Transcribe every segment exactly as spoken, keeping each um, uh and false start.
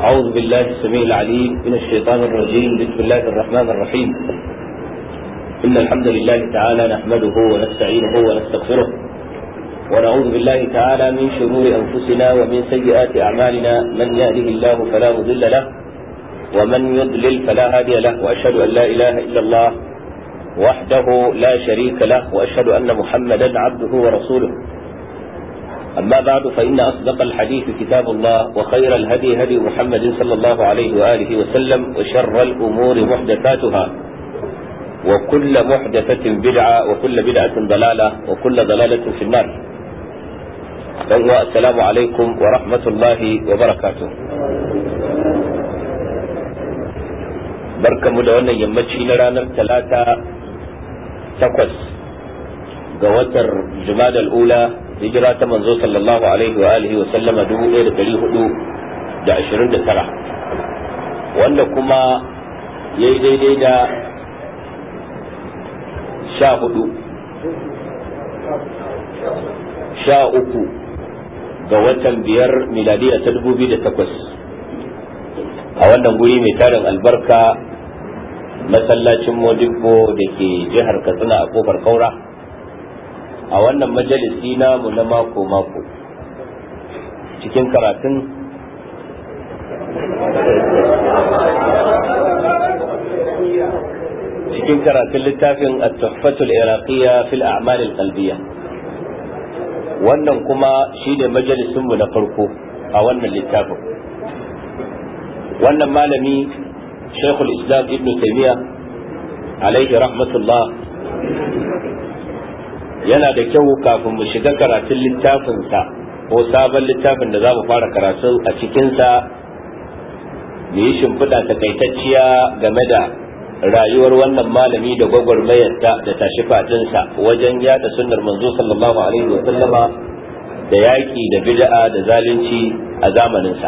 أعوذ بالله السميع العليم من الشيطان الرجيم. بسم الله الرحمن الرحيم. إن الحمد لله تعالى نحمده ونستعينه ونستغفره ونعوذ بالله تعالى من شرور أنفسنا ومن سيئات أعمالنا. من يهده الله فلا مضل له ومن يضلل فلا هادي له، وأشهد أن لا إله إلا الله وحده لا شريك له، وأشهد أن محمدا عبده ورسوله. أما بعد، فإن أصدق الحديث كتاب الله، وخير الهدي هدي محمد صلى الله عليه وآله وسلم، وشر الأمور محدثاتها، وكل محدثة بدعة، وكل بدعة ضلالة، وكل ضلالة في النار. السلام عليكم ورحمة الله وبركاته. بركة مدونة يمتشي لرانا ثلاثة تقص قواتر جماد الأولى hijira ta manzo sallallahu alaihi wa alihi wa sallama dubu ɗaya da ɗari hudu da ashirin da tara, wanda kuma ya yi daidai da sha hudu sha uku ga watan biyar miladiya ta dubu biyu da takwas a wannan guri mai tarin albarka, masallacin Modibbo da ke jihar Katsina a kofar Kaura, a wannan majalisi namu na mako-mako cikin karatun cikin karatun littafin at-tuhfatul iraqiyya fil a'mal al-qalbiyya. Wannan kuma shine majalisin mu na farko a wannan littafin. Wannan malami Sheikhul Islam Ibn Taymiyyah alaihi rahmatullah yana da kyau kafin mu shiga karatun littafinsa ko sabon littafin da za mu fara karatu a cikinsa, mu yi shimfiɗa takaitacciya game da rayuwar wannan malami da gwagwarmayarsa da tashi fatinsa wajen yada sunnar manzo sallallahu alaihi wa sallama da yaƙi da bid'a da zalunci a zamaninsa.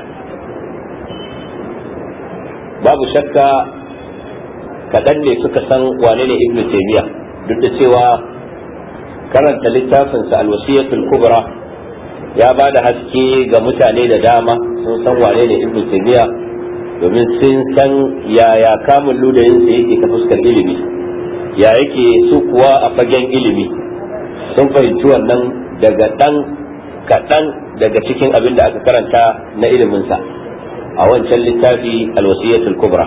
Babu shakka kaɗan ne suka san wane ne Ibn Taymiyyah, duk da cewa karanta littafinsa alwasiyatul kubra ya ba da haske ga mutane da dama. Sun san wane ne Ibn Taymiyyah domin sun san yaya kamun ludayinsa yake ta fuskar ilimi, ya yake su kuwa a fagen ilimi. Sun fahimci wannan daga ɗan kaɗan daga cikin abin da aka karanta na iliminsa a wancan littafi alwasiyatul kubra.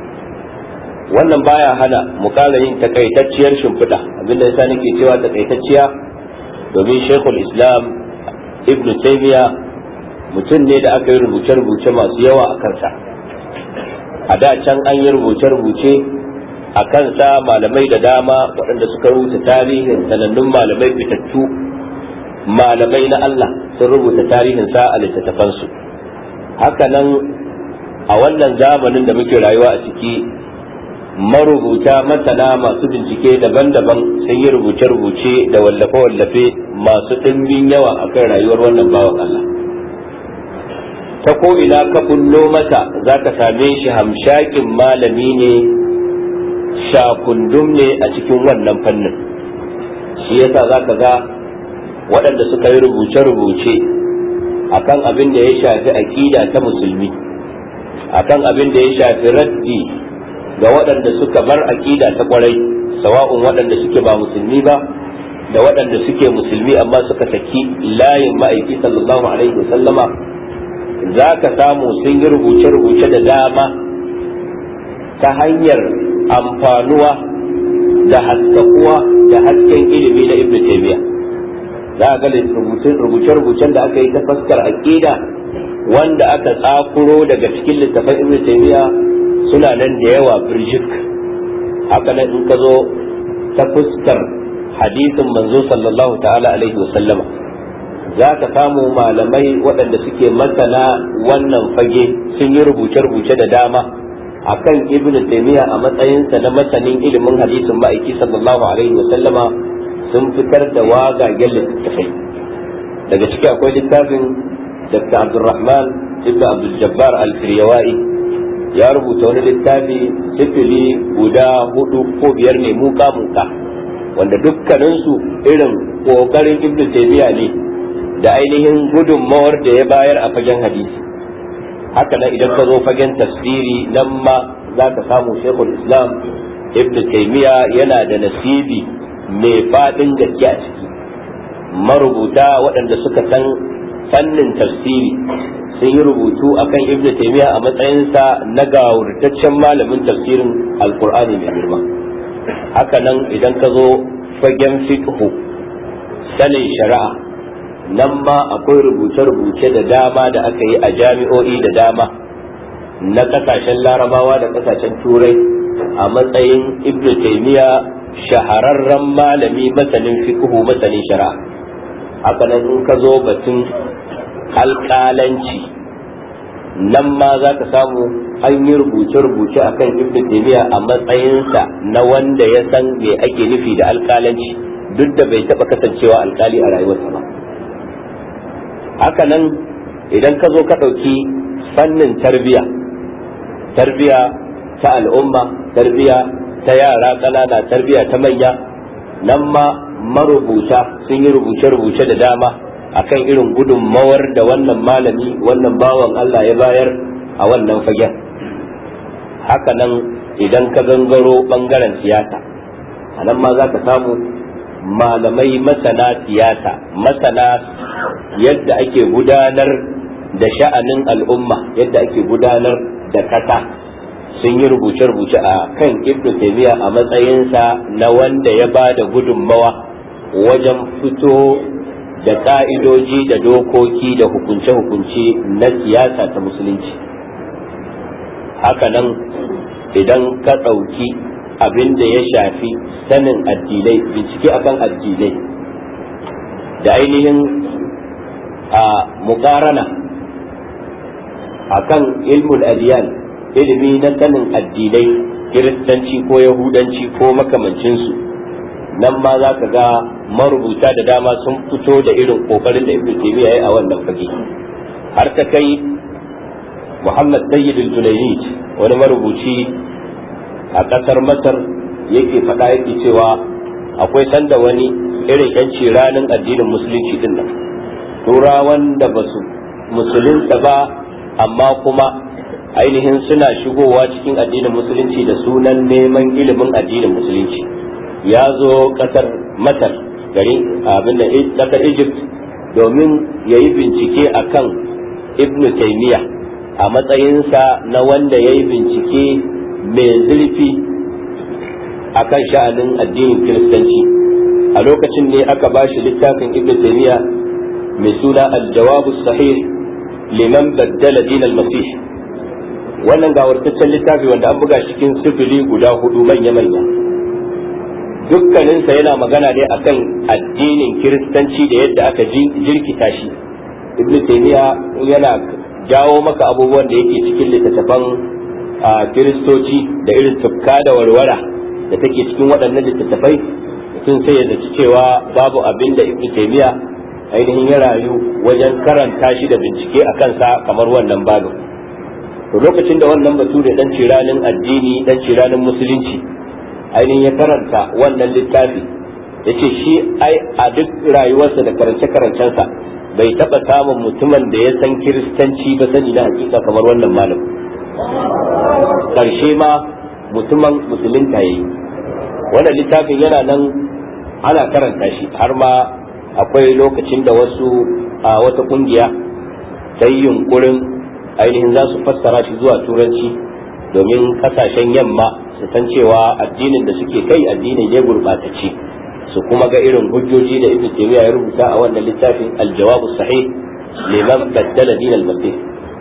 Wannan baya hana mu ƙara yin takaitacciyar shimfiɗa, abinda yasa nake cewa takaitacciya domin Sheikhul Islam Ibn Taymiyyah mutum ne da aka yi rubuce-rubuce masu yawa a kansa. A da can an yi rubuce-rubuce a kansa, malamai da dama waɗanda suka rubuta tarihin sanannun malamai fitattu, malamai na Allah sun rubuta tarihinsa a littattafansu. Haka nan a wannan zamanin da muke rayuwa a ciki, marubuta masana masu bincike daban-daban sun yi rubuce-rubuce da wallafe-wallafe masu ɗimbin yawa a kan rayuwar wannan bawan Allah. Ta ko ina ka kullo mata za ka same shi hamshakin malami ne, shakundum ne a cikin wannan fannin. Shi yasa za ka ga waɗanda suka yi rubuce-rubuce akan abin da ya shafi aƙida ta musulmi, akan abin da ya shafi raddi ga waɗanda suka bar aƙida ta ƙwarai, sawa'un waɗanda suke ba musulmi ba da waɗanda suke musulmi amma suka saki layin ma'aiki sallallahu alaihi wasallama, za ka samu sun yi rubuce-rubuce da dama ta hanyar amfanuwa da haskakuwa da hasken ilimi na Ibn Taymiyyah. Za a ga rubuce-rubucen da aka yi ta fuskar aƙida wanda aka tsakuro daga cikin littafin Ibn Taymiyyah suna nan da yawa birjik. Haka nan in ka zo ta fuskar hadisin manzo sallallahu ta'ala alaihi wa sallama, za ka samu malamai waɗanda suke masana wannan fage sun yi rubuce-rubuce da dama akan Ibn Taymiyyah a matsayinsa na masanin ilimin hadisin ma'aiki sallallahu alaihi wa sallama. Sun fitar da wagagen littattafai. Daga ciki akwai littafin Dr. Abdulrahman ibn Abdul Jabbar al-Firyawai, ya rubuta wani littafi sifili guda hudu ko biyar ne muka muka, wanda dukkaninsu irin kokarin Ibn Taymiyyah ne da ainihin gudunmawar da ya bayar a fagen hadisi. haka nan idan ka zo fagen tafsiri nan ma za ka samu Sheikhul Islam Ibn Taymiyyah yana da nasibi mai fadin gaske a ciki. Marubuta waɗanda suka san fannin tafsiri sun yi rubutu akan Ibn Taymiyyah a matsayinsa na gawurtaccen malamin tafsirin Alkur'ani mai girma. Haka nan idan ka zo fagen fiqhu sanin shari'a nan ma akwai rubuce-rubuce da dama da aka yi a jami'o'i da dama na kasashen larabawa da kasashen turai a matsayin Ibn Taymiyyah shahararren malami masanin fiqhu masanin shari'a. Haka nan in ka zo batun alƙalanci nan ma za ka samu an yi rubuce-rubuce akan Ibn Taymiyyah a matsayinsa na wanda ya san me ake nufi da alƙalanci duk da bai taɓa kasancewa alƙali a rayuwarsa ba. Haka nan idan ka zo ka ɗauki fannin tarbiya tarbiya ta al'umma, tarbiya ta yara ƙanana, tarbiya ta manya, nan ma marubuta sun yi rubuce-rubuce da dama akan irin gudunmawar da wannan malami wannan bawan Allah ya bayar a wannan fagen. Haka nan idan ka gangaro bangaren siyasa a nan ma za ka samu malamai masana siyasa, masana yadda ake gudanar da sha'anin al'umma, yadda ake gudanar da kasa, sun yi rubuce-rubuce a kan Ibn Taymiyyah a matsayinsa na wanda ya ba da gudunmawa wajen fito da ka'idoji da dokoki da hukunce-hukunce na siyasa ta musulunci. Haka nan idan ka ɗauki abin da ya shafi sanin addinai, bincike akan addinai da ainihin a muƙarana akan ilmul adiyan, ilimi na sanin addinai, kiristanci ko yahudanci ko makamancinsu, nan ma za ka ga marubuta da dama sun fito da irin kokarin da Ibn Taymiyyah ya yi a wannan fage. Har ta kai Muhammad Sayyid al-Junayd, wani marubuci a ƙasar Masar, yake faɗa yake cewa akwai sanda wani irin yanci ranar addinin musulunci din nan, turawan da ba su musulunta ba amma kuma ainihin suna shigowa cikin addinin musulunci da sunan neman ilimin addinin musulunci, ya zo ƙasar Masar, gari abin da ƙasar Egypt, domin ya yi bincike akan Ibn Taymiyyah a matsayinsa na wanda ya yi bincike mai zurfi akan sha'anin addinin kiristanci. A lokacin ne aka ba shi littafin Ibn Taymiyyah mai suna al-Jawab as-Sahih liman baddala din al-Masih. Wannan gawartaccen littafi wanda an buga cikin sifili guda hudu manya-manya, dukkaninsa yana magana ne akan addinin kiristanci da yadda aka jirkita shi. Ibn Taymiyyah yana jawo maka abubuwan da yake cikin littattafan kiristoci da irin tufka da warwara da take cikin waɗannan littattafai, mutum sai ya zaci cewa babu abin da Ibn Taymiyyah ainihin ya rayu wajen karanta shi da bincike a kansa kamar wannan babu. To lokacin da wannan batu da dan ciranin addini, dan ciranin musulunci ainihin ya karanta wannan littafi, ya ce shi ai a duk rayuwarsa da karance-karancensa bai taɓa samun mutumin da ya san kiristanci ba sani na hakika kamar wannan malam. Karshe ma mutumin musulunta ya yi. Wannan littafin yana nan ana karanta shi, har ma akwai lokacin da wasu a wata kungiya ta yi yunkurin ainihin za su fassara shi zuwa turanci domin kasashen yamma su san cewa addinin da suke kai addinin ya gurɓatace, su kuma ga irin hujjoji da Ibn Taymiyyah ya rubuta a wannan littafin al-Jawab as-Sahih liman baddala din al-Masih.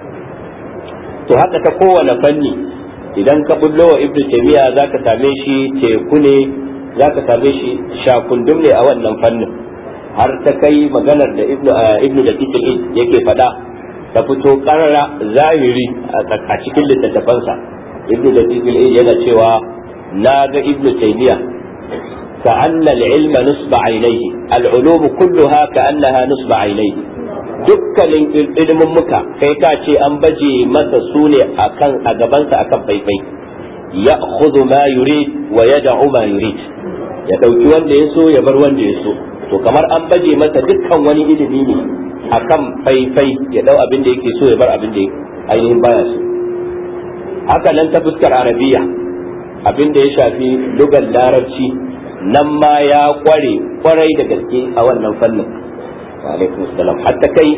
To haka ta kowane fanni idan ka bullo wa Ibn Taymiyyah zaka same shi teku ne, zaka same shi shakundum ne a wannan fannin. Har ta kai maganar da Ibn Daqiq al-Id yake faɗa ta fito karara zahiri a cikin littattafansa. Ibn Daqiq al-Id yana cewa na ga Ibn Taymiyyah كأن العلم نصب عينيه العلوم كلها كأنها نصب عينيه dukkanin ilimin muka kai ka ce an baje masa sune akan a gabansa akan faifai, ya khudhu ma yurid wa yad'u ma yurid, ya dauki wanda ya so ya bar wanda ya so. To kamar an baje masa dukkan wani ilimi ne akan faifai ya dau abin da yake so ya bar abin da ainihin baya so. Haka nan ta fuskar arabiya, abin da ya shafi lugar larabci, nan ma ya kware kwarai da gaske a wannan fannin. Wa alaikum salam. Hatta kai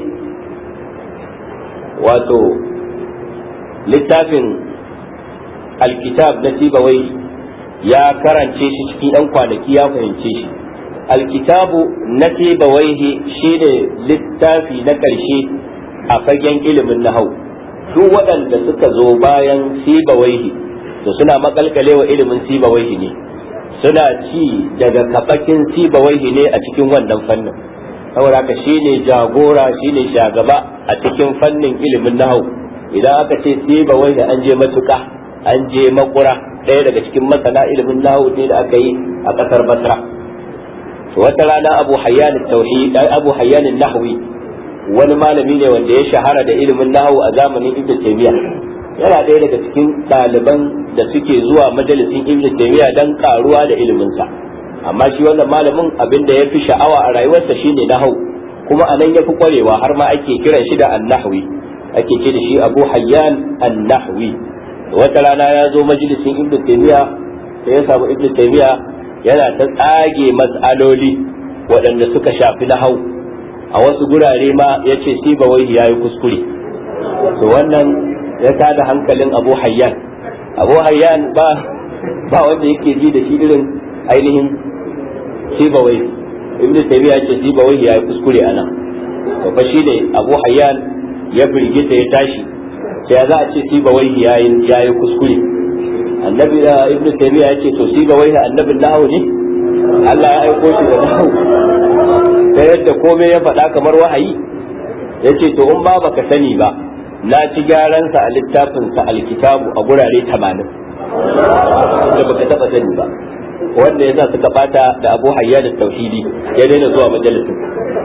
wato littafin alkitab na Sibawai ya karance shi cikin ɗan kwanaki ya fahimce shi. Alkitabu na Sibawaihi shine littafi na ƙarshe a fagen ilimin nahau. Duk waɗanda suka zo bayan Sibawaihi to suna makalkalewa ilimin Sibawaihi ne, suna ci daga kabakin Sibawaihi ne a cikin wannan fannin. Saboda haka shine jagora, shine shagaba a cikin fannin ilimin nahau. Idan aka ce Sibawaihi an je matuƙa, an je makura, ɗaya daga cikin masana ilimin nahau ne da aka yi a ƙasar Basra. Wata rana Abu Hayyan Tauhid, Abu Hayyan Nahwi, wani malami ne wanda ya shahara da ilimin nahwu a zamanin Ibn Taymiyyah, yana ɗaya daga cikin ɗaliban da suke zuwa majalisin Ibn Taymiyyah dan karuwa da ilimin sa. Amma shi wannan malamin abin da ya fi sha'awa a rayuwarsa shine nahwu, kuma anan ya fi kwarewa, har ma ake kiran shi da an-nahwi, ake ce da shi Abu Hayyan an-Nahwi. Wata rana ya zo majalisin Ibn Taymiyyah sai ya samu Ibn Taymiyyah yana ta tsage mas'aloli waɗanda suka shafi nahwu. A wasu gurare ma ya ce Sibawaihi ya yi kuskure. To wannan ya tada hankalin Abu Hayyan. Abu Hayyan ba ba wanda yake ji da shi irin ainihin Sibawaihi. Ibn Taymiyyah ce Sibawaihi ya yi kuskure anan. To fa shi ne Abu Hayyan ya firgita ya tashi. Sai za a ce Sibawaihi ya yi ya yi kuskure. Annabi da Ibn Taymiyyah ya ce to Sibawaihi annabin nahwu ne? Allah ya aiko shi da nahwu. Da yadda komai ya faɗa kamar wahayi, ya ce to in ba baka sani ba, na ci gyaransa a littafinsa alkitabu a gurare tamanin da baka taɓa sani ba, wanda ya sa suka bata da Abu Hayyan da tauhidi ya daina zuwa majalisin.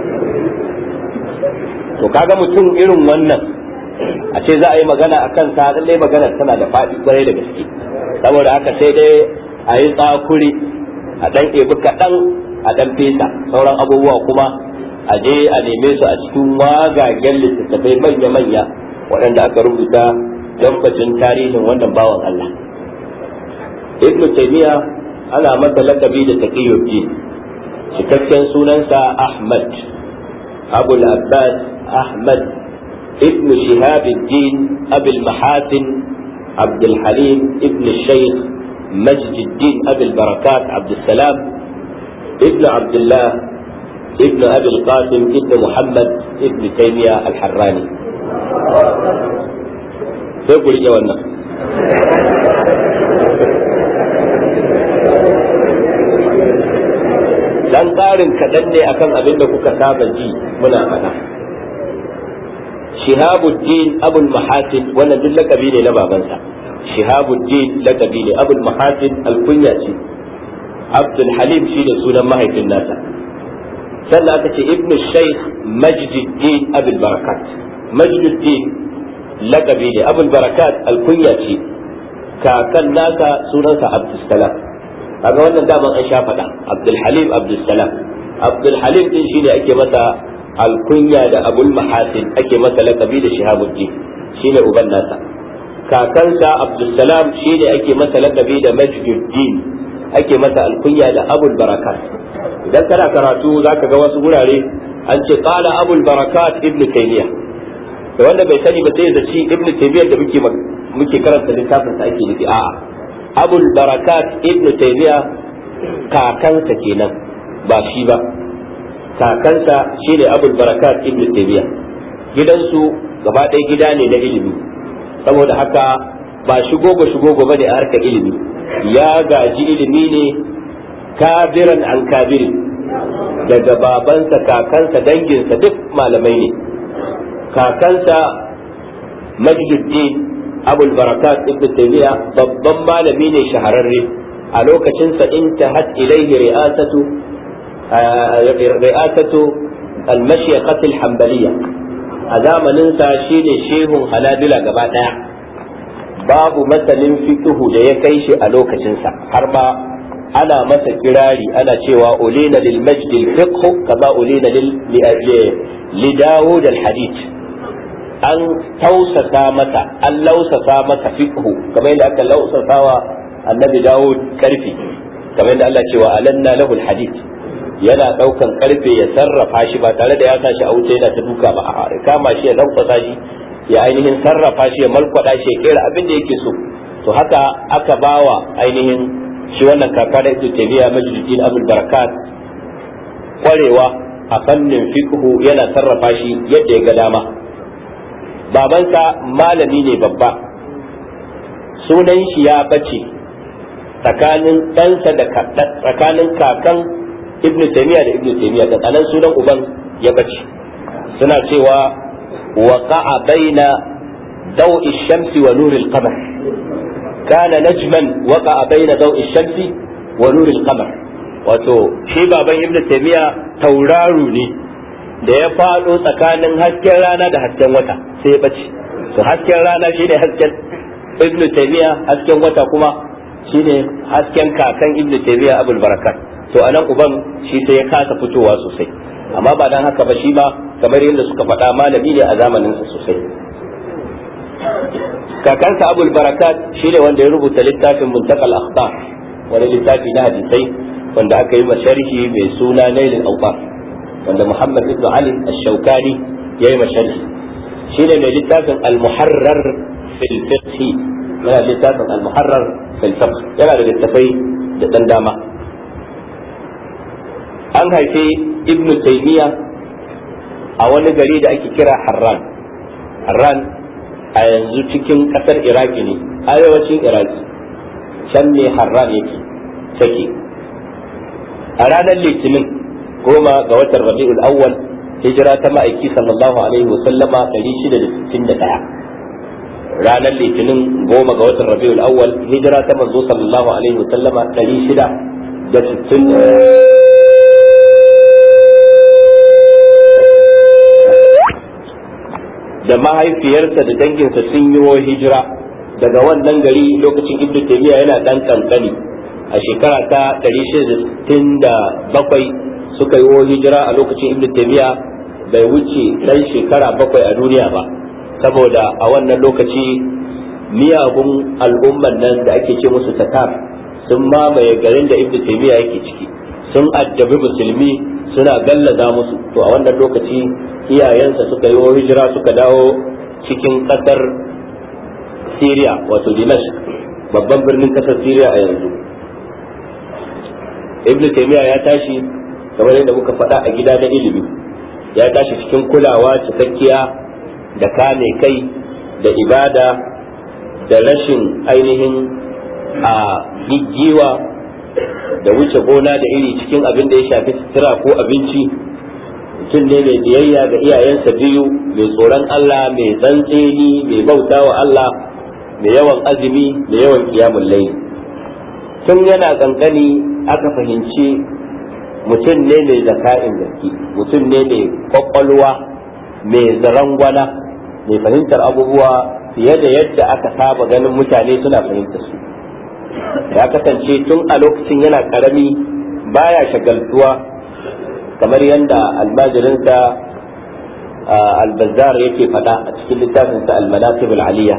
To kaga mutum irin wannan a ce za a yi magana a kansa, lallai maganar tana da faɗi kwarai da gaske. Saboda haka sai dai a yi tsakuri, a ɗan ɗebi kaɗan a ɗan fesa, sauran abubuwa kuma a je a neme su a cikin wagagen littattafai manya-manya waɗanda aka rubuta don bacin tarihin wannan bawan Allah. Ibn Taymiyyah ana masa lakabi da Taqiyuddin, cikakken sunansa Ahmad Abul Abbas Ahmad ibn Shihabuddin Abul Mahasin Abdul Halim ibn Shaykh Majduddin Abul Barakat Abdul Salam ابن عبد الله ابن أبي القاسم ابن محمد ابن تيمية الحراني. يقول جوانا dan ƙarin kaɗan ne akan abin da kuka saba ji muna faɗa. Shihabuddin Abul Mahasin, wannan duk lakabi ne na babansa. Shihabuddin lakabi ne, Abul Mahasin alkunya ce, Abdul Halim shi ne sunan mahaifin nasa. Sannan aka ce Ibn Shaykh Majduddin Abul Barakat. Majduddin lakabi ne, Abul Barakat alkunya ce, kakan nasa sunansa Abdul Salam. Kaga wannan daman an sha faɗa, Abdul Halim Abdul Salam. Abdul Halim din shi ne ake masa alkunya da Abul Mahasin, ake masa lakabi da Shihabuddin, shi ne uban nasa. Kakansa Abdul Salam shi ne ake masa lakabi da Majduddin, ake masa alkunya da Abul Barakat. Idan kana karatu zaka ga wasu gurare an ce qala Abul Barakat Ibn Taymiyyah, da wanda bai sani ba sai zaci Ibn Taymiyyah da muke muke karanta littafin sa ake nufi. A'a, Abul Barakat Ibn Taymiyyah kakansa kenan, ba shi ba. Kakansa shine Abul Barakat Ibn Taymiyyah. Gidansu gaba ɗaya gida ne na ilimi, saboda haka ba shigo ba shigo ba ne a harkar ilimi. Ya gaji ilimi ne kabiran an kabirin daga babansa, kakansa, danginsa duk malamai ne. Kakansa Majduddin Abul Barakat Ibn Taymiyyah babban malami ne shahararre. A lokacinsa intahat ilaihi ri'asatu ri'asatu al-mashyiqat al-hanbaliyya. A zamaninsa shine shehun Hanabila gaba daya. Babu masanin fiqhu da ya kai shi a lokacinsa, har ma ana masa kirari ana cewa ulina lil majd al fiqh kama ulina lil li Dawud al hadith, an tausasa mata an lausasa mata fiqh kamar yadda aka lausasa wa annabi Dawud karfi, kamar yadda Allah cewa alanna lahu al hadith, yana daukan karfe ya sarrafa shi ba tare da ya sa shi a wuce yana ta duka ba, a kama shi ya lausasa shi ya ainihin sarrafa shi ya malkwada shi ya kera abin da yake so. To haka aka bawa ainihin shi wannan kaka da Ibn Taymiyyah Majduddin Abdul Barakat kwarewa a fannin fiqhu, yana sarrafa shi yadda ya ga dama. Babansa malami ne babba, sunan shi ya bace tsakanin ɗansa da tsakanin kakan Ibn Taymiyyah da Ibn Taymiyyah, da tsanan sunan uban ya bace. Suna cewa waqa'a baina daw'i shamsi wa nuril qamar, kana najman waqa'a baina daw'i shamsi wa nuril qamar. Wato shi baban Ibn Taymiyyah tauraro ne da ya faɗo tsakanin hasken rana da hasken wata sai ya bace. To hasken rana shine hasken Ibn Taymiyyah, hasken wata kuma shine hasken kakan Ibn Taymiyyah Abul Barakat. To anan uban shi sai ya kasa fitowa sosai, amma ba dan haka ba shi ma kamar yadda suka faɗa malami ne a zamanin sa sosai. Kakansa Abul Barakat shi ne wanda ya rubuta littafin Muntaqal Akhbar, wani littafi na hadisai wanda aka yi masharhi mai suna Nailul Awtar, wanda Muhammad ibn Ali Ash-Shawkani yayi masharhi. Shi ne mai littafin Al-Muharrar fil Fiqh, yana littafin Al-Muharrar fil Fiqh, yana da littafai da dan dama. An haifi Ibn Taymiyyah a wani gari da ake kira Harran. Harran a yanzu cikin kasar Iraki ne, arewacin Iraki, can ne Harran yake take. A ranar Litinin goma ga watan Rabi'ul Awwal, hijira ta ma'aiki sallallahu alaihi wa sallama ɗari shida da sittin da ɗaya. Ranar Litinin goma ga watan Rabi'ul Awwal, hijira ta manzo sallallahu alaihi wa sallama ɗari shida da sittin da ɗaya. Da mahaifiyarsa da danginsa sun yi wa hijira daga wannan gari lokacin Ibn Taymiyyah yana dan kankani, a shekara ta ɗari shida da sittin da bakwai suka yi wa hijira. A lokacin Ibn Taymiyyah bai wuce dan shekara bakwai a duniya ba, saboda a wannan lokaci miyagun al'umman nan da ake ce musu tatar sun mamaye garin da Ibn Taymiyyah yake ciki, sun addabi musulmi, suna gallaza musu. To a wannan lokaci iyayensa suka yi hijira suka dawo cikin kasar Syria, wato Dimashq, babban birnin kasar Syria a yanzu. Ibn Taymiyyah ya tashi kamar yadda muka faɗa a gida na ilimi, ya tashi cikin kulawa cikakkiya da kame kai da ibada da rashin ainihin a giggiwa da wuce gona da iri cikin abin da ya shafi sutura ko abinci. Mutum ne mai biyayya ga iyayensa biyu, mai tsoron Allah, mai tsantseni, mai bauta wa Allah, mai yawan azumi, mai yawan kiyamun layl. Tun yana kankani aka fahimci mutum ne mai zaka'in gaske, mutum ne mai kwakwalwa, mai zarangwana, mai fahimtar abubuwa fiye da yadda aka saba ganin mutane suna fahimtar su. Ya kasance tun a lokacin yana karami baya shagaltuwa kamar yadda almajirinsa al-Bazzar yake faɗa a cikin littafinsa al-Manaqib al-Aliyya,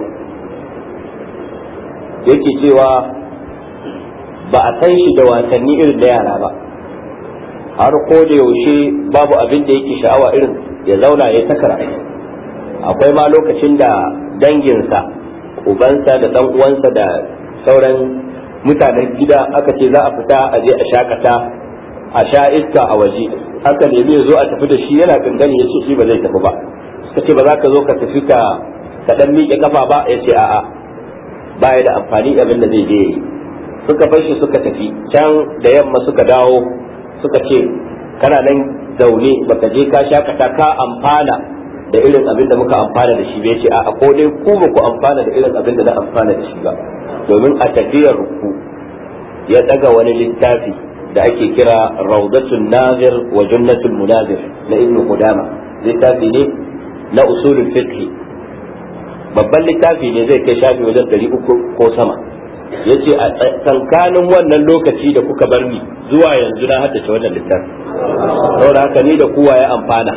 yake cewa ba a san shi da wasanni irin da yara ba, har ko da yaushe babu abin da yake sha'awa irin ya zauna ya ta karatu. Akwai ma lokacin da danginsa, ubansa da dan uwansa da sauran mutanen gida aka ce za a fita a je a shakata a sha iska a waje, aka nemi ya zo a tafi da shi, yana gangani ya ce shi ba zai tafi ba. Suka ce ba za ka zo ka tafi ka ka dan miƙe kafa ba, ya ce a'a, ba ya da amfani abin da zai je yi. Suka bar shi suka tafi, can da yamma suka dawo suka ce kana nan zaune baka je ka shakata ka amfana da irin abin da muka amfana da shi ba. Ya ce a'a, ko dai ku ba ku amfana da irin abin da na amfana da shi ba. Domin a tafiyar ku ya daga wani littafi da ake kira Rawdatun Nazir wa Jannatul Munazir na Ibn Qudama, littafi ne na usulul fiqh, babban littafi ne, zai kai shafi wajen ɗari uku ko sama. yace a tsakanin wannan lokaci da kuka bar ni zuwa yanzu na haddace wannan littafi saboda haka ni da kowa ya amfana.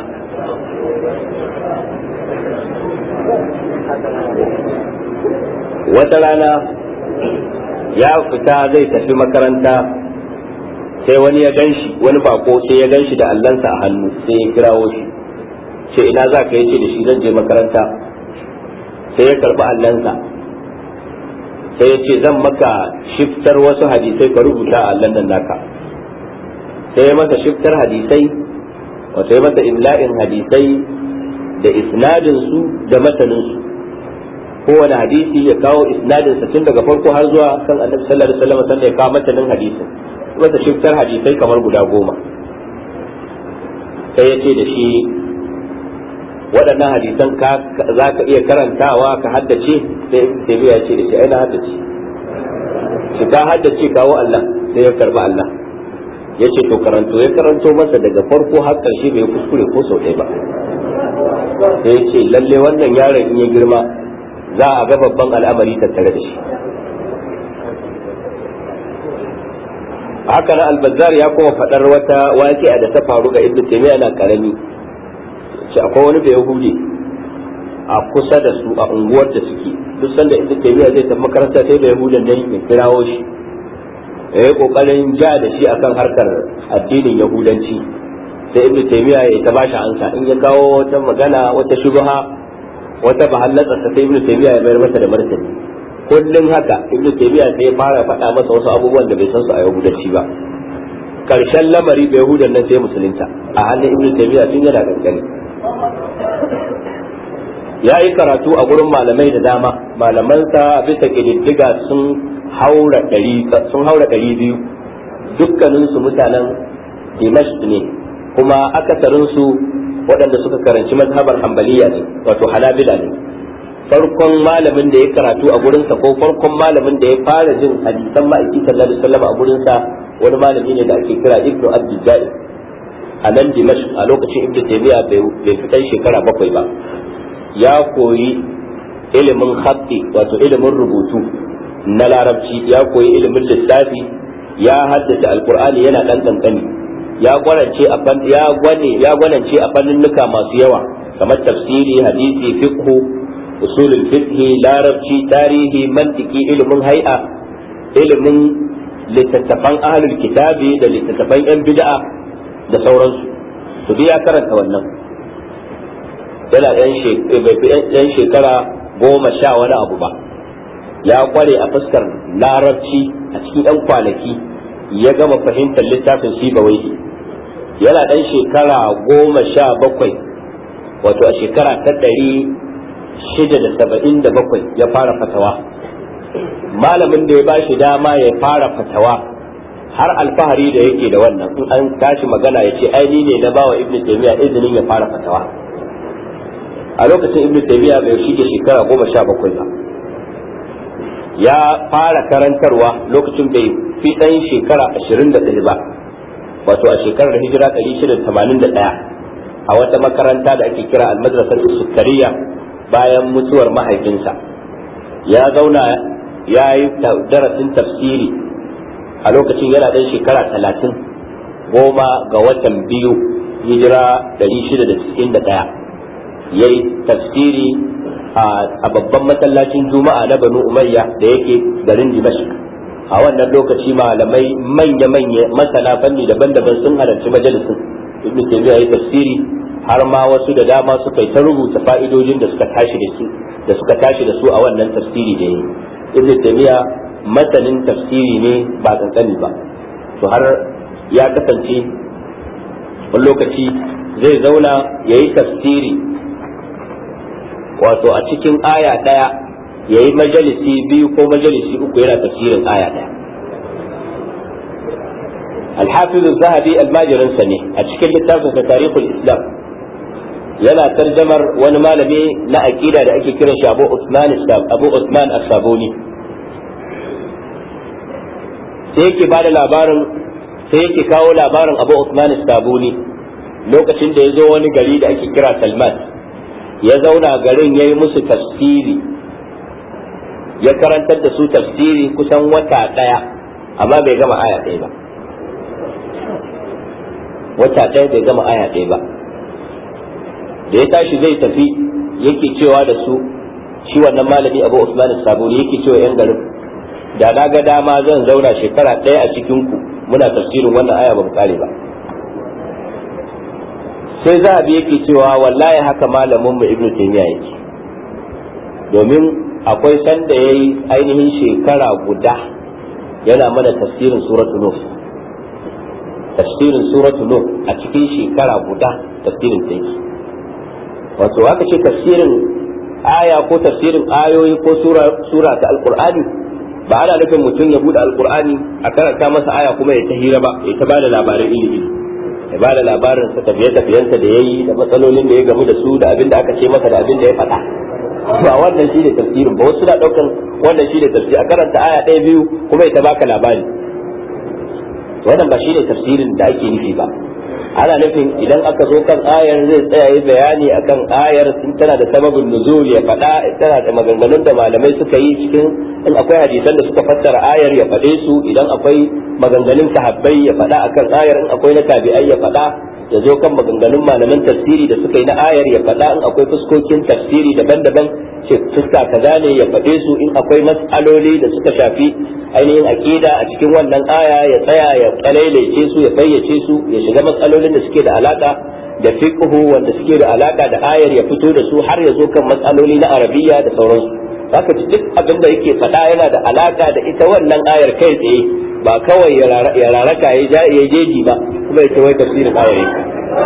Wata rana ya fita zai tafi makaranta sai wani ya ganshi, wani bako sai ya ganshi da allansa a hannu sai ya kirawo shi, ce ina za ka yace da shi zan je makaranta. Sai ya karbi allansa sai ya ce zan maka shiftar wasu hadisai ka rubuta a allan nan naka. Sai ya masa shiftar hadisai, wato ya masa imla'in hadisai da isnadin su da matanin su, kowane hadisi ya kawo isnadin sa tun daga farko har zuwa kan annabi sallallahu alaihi wasallam, sannan ya kawo matanin hadisin, masa shiftar hadisai kamar guda goma. Sai ya ce da shi waɗannan hadisan za ka iya karantawa ka haddace? Sai ibn ya ce da shi ai na haddace. Shi ka haddace kawo Allah. Sai ya karba Allah, ya ce to karanto. Ya karanto masa daga farko har ƙarshe bai kuskure ko sau ɗaya ba. Sai ya ce lalle wannan yaron in ya girma za a ga babban al'amari tattare da shi. Haka na Al-Bazzar ya kuma faɗar wata waƙi'a da ta faru ga Ibn Taymiyyah na karami. Ce akwai wani bai Yahudi a kusa da su a unguwar da suke, duk sanda Ibn Taymiyyah zai tafi makaranta sai da Yahudan nan ya kirawo shi, ya yi kokarin ja da shi akan harkar addinin Yahudanci. Sai Ibn Taymiyyah ya ta bashi ansa, in ya kawo wata magana wata shubha wata bahallatsa sai Ibn Taymiyyah ya bayar masa da martani. Kullum haka Ibn Taymiyyah sai ya fara faɗa masa wasu abubuwan da bai san su a Yahudanci ba. Karshen lamari bai Yahudan nan sai musulunta a hannun Ibn Taymiyyah tun yana kankani. Ya yi karatu a gurin malamai da dama, malamansa bisa ƙididdiga sun haura ɗari sun haura ɗari biyu, dukkaninsu mutanen Dimashq ne, kuma akasarinsu waɗanda suka karanci mazhabar Hanbaliya ne, wato Hanabila ne. Farkon malamin da ya karatu a gurinsa ko farkon malamin da ya fara jin hadisan ma'aiki sallallahu alaihi wasallam a gurinsa wani malami ne da ake kira Ibnu Abdul a nan Dimashq. A lokacin Ibn Taymiyyah bai fi kai shekara bakwai ba. Ya koyi ilimin khatti, wato ilimin rubutu na larabci, ya koyi ilimin lissafi, ya haddace alqur'ani yana dan kankani, ya gwanance a fan ya gwane ya gwanance a fanninnuka masu yawa kamar tafsiri, hadisi, fiqh, usulul fiqh, larabci, tarihi, mantiki, ilimin hay'a, ilimin littattafan ahlul kitabi da littattafan yan bid'a da sauransu. To ya karanta wannan, yana ɗan shekara goma sha wani abu ba, ya kware a fuskar larabci. A cikin ɗan kwanaki ya gama fahimtar littafin Sibawaihi. Yana ɗan shekara goma sha bakwai, wato a shekara ta ɗari shida da saba'in da bakwai ya fara fatawa. Malamin da ya ba shi dama ya fara fatawa har alfahari da yake da wannan, in an tashi magana ya ce ai ni ne na bawa Ibn Taymiyyah izinin ya fara fatawa. A lokacin Ibn Taymiyyah bai shige shekara goma sha bakwai ba, ya fara karantarwa lokacin bai fi ɗan shekara ashirin da ɗaya ba, wato a shekarar hijira ɗari shida da tamanin da ɗaya a wata makaranta da ake kira Al-Madrasatu Sukkariya bayan mutuwar mahaifinsa. Ya zauna ya yi darasin tafsiri a lokacin yana ɗan shekara talatin, goma ga watan biyu hijira ɗari shida da tis'in da ɗaya ya yi tafsiri a babban masallacin juma'a na Banu Umayya da yake garin Dimashq. A wannan lokaci malamai manya-manya masana fanni daban-daban sun halarci majalisin Ibn Taymiyyah ya yi tafsiri, har ma wasu da dama suka yi ta rubuta fa'idojin da suka tashi da su da suka tashi da su a wannan tafsiri da yayi. Ibn Taymiyyah masanin tafsiri ne ba kankani ba, to har ya kasance wani lokaci zai zauna ya yi tafsiri, wato a cikin aya ɗaya ya yi majalisi biyu ko majalisi uku yana tafsirin aya ɗaya. Al-Hafiz Az-Zahabi almajirinsa ne a cikin littafinsa Tarikhul Islam yana tarjamar wani malami na aqida da ake kiran shi Abu Usman Abu Usman As-Sabuni. Sai yake bada labarin sai yake kawo labarin Abu Usman As-Sabuni lokacin da ya zo wani gari da ake kira Salman, ya zauna garin ya yi musu tafsiri ya karantar da su tafsiri kusan wata daya amma bai gama aya ɗaya ba wata ɗaya bai gama aya ɗaya ba da ya tashi zai tafi yake cewa da su shi wannan malami Abu Usman Sabuni yake cewa yan garin da na ga dama zan zauna shekara ɗaya a cikin ku muna tafsirin wannan aya ba mu kare ba. Sai Zahabi yake cewa wallahi haka malamin mu Ibn Taymiyyah yake, domin akwai sanda yayi ainihin shekara guda yana mana tafsirin suratul Nuh tafsirin suratul Nuh a cikin shekara guda tafsirin ta yake. Wato aka ce tafsirin aya ko tafsirin ayoyi ko sura sura ta alqur'ani ba ana nufin mutum ya bude alqur'ani a karanta masa aya kuma ya ta hira ba, ya ta bada labarin ilimi, ya bada labarin sa tafiye-tafiyensa da yayi da matsalolin da ya gamu da su da abin da aka ce masa da abin da ya faɗa. Ba wannan shi ne tafsirin ba, wasu na ɗaukan wannan shi ne tafsiri a karanta aya ɗaya biyu kuma ya ta baka labari. Wannan ba shi ne tafsirin da ake nufi ba. Ana nufin idan aka zo kan ayar zai tsaya yi bayani akan ayar in tana da sababin nuzul ya faɗa, tana da maganganun da malamai suka yi cikin, in akwai hadisan da suka fassara ayar ya faɗe su, idan akwai maganganun sahabbai ya faɗa akan ayar, in akwai na tabi'ai ya faɗa, ya zo kan maganganun malaman tafsiri da suka yi na ayar ya faɗa, in akwai fuskokin tafsiri daban-daban ce fuska kaza ne ya faɗe su, in akwai mas'aloli da suka shafi ainihin aqida a cikin wannan aya ya tsaya ya kalailaice su ya fayyace su, ya shiga mas'alolin da suke da alaka da fiqhu wanda suke da alaka da ayar ya fito da su har ya zo kan mas'aloli na arabiyya da sauransu. Haka duk abin da yake faɗa yana da alaka da ita wannan ayar kai tsaye, ba kawai ya raraka ya jeji ba kuma ya ce wai tafsirin ayar yake.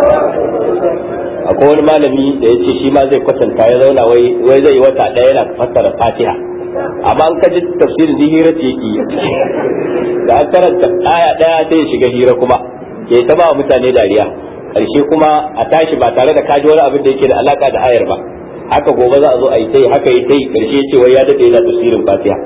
Akwai wani malami da ya ce shi ma zai kwatanta ya zauna wai zai yi wata ɗaya yana fassara Fatiha, amma an kaji tafsirin din hira ce yake da an karanta aya ɗaya sai ya shiga hira kuma ya ta ba mutane dariya, karshe kuma a tashi ba tare da kaji wani abin da yake da alaka da ayar ba. Haka gobe za a zo a yi tai haka yi tai karshe ce wai ya dade yana tafsirin Fatiha.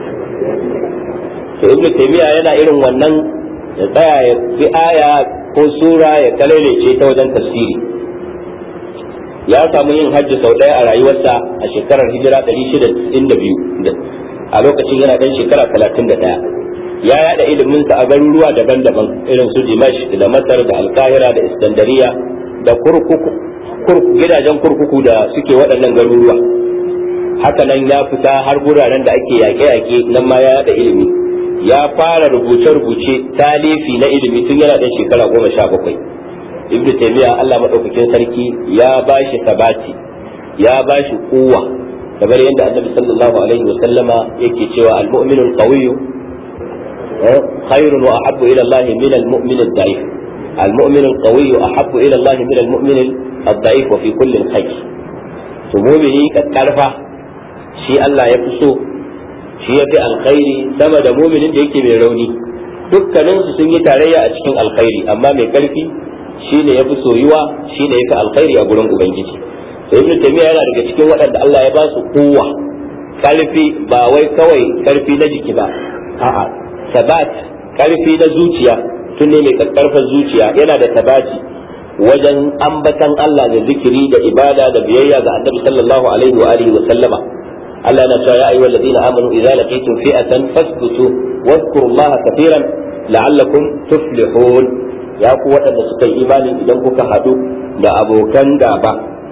To Ibn Taymiyyah yana irin wannan, ya tsaya ya bi aya ko sura ya kalelece ta wajen tafsiri. Ya samu yin hajji sau ɗaya a rayuwarsa a shekarar hijira ɗari shida da sittin da biyu, a lokacin yana ɗan shekara talatin da ɗaya. Ya yada iliminsa a garuruwa daban-daban irin su Dimash da Masar da Alkahira da Iskandariya da kurkuku gidajen kurkuku da suke waɗannan garuruwa. Haka nan ya fita har guraren da ake yaƙe-yaƙe, nan ma ya yada ilimi. Ya fara rubuce-rubuce talifi na ilimi tun yana ɗan shekara goma sha bakwai. Ibn Taymiyyah Allah madaukakin sarki ya bashi sabati, ya bashi kuwa, kamar yadda Annabi sallallahu alaihi wa sallama yake cewa al-mu'minu al-qawiyyu khairun wa ahabbu ila Allah min al-mu'min ad-da'if. Al-mu'minu al-qawiyyu ahabbu ila Allah min al-mu'min ad-da'if wa fi kulli khair. To mu'mini kakkarfa shi Allah ya fi so, shi ya fi alkhairi sama da mu'minin da yake mai rauni. Dukkaninsu sun yi tarayya a cikin alkhairi, amma mai karfi shine yafi soyuwa, shine yafi alkhairi a gurin ubangiji. To Ibn Taymiyyah yana daga cikin waɗanda Allah ya ba su kowa, karfi ba wai kawai karfi na jiki ba, a'a sabat, karfi na zuciya, tun ne mai karfar zuciya, yana da sabati wajen ambatan Allah da zikiri da ibada da biyayya ga Annabi sallallahu alaihi wa alihi wa sallama. Allah yana cewa ya ayyuhal ladina amanu idza laqitum fi'atan fasbutu wadhkurullaha katiran la'allakum tuflihun. Ya ku waɗanda suka yi imani idan kuka haɗu da abokan gaba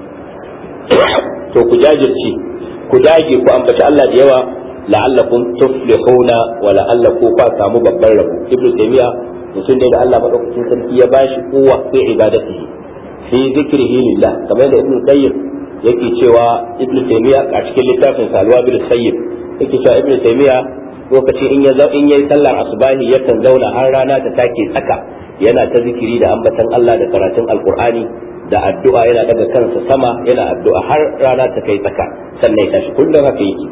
to ku jajirce, ku dage, ku ambaci Allah da yawa, la'allakum tuflihuna wa la'allakum ku samu babban rabo. Ibn Taymiyyah mutum ne da Allah madaukakin sarki ya bashi kowa fi ibadatihi fi zikrihi lillah, kamar da Ibn Qayyim yake cewa Ibn Taymiyyah a cikin littafin Salwa bil Sayyid yake cewa Ibn Taymiyyah lokaci in ya in yayi sallar asubahi yakan zauna har rana ta take tsaka yana ta zikiri da ambatan Allah da karatun alkur'ani da addu'a, yana daga kansa sama yana addu'a har rana ta kai tsaka sannan ya tashi. Kullum haka yake.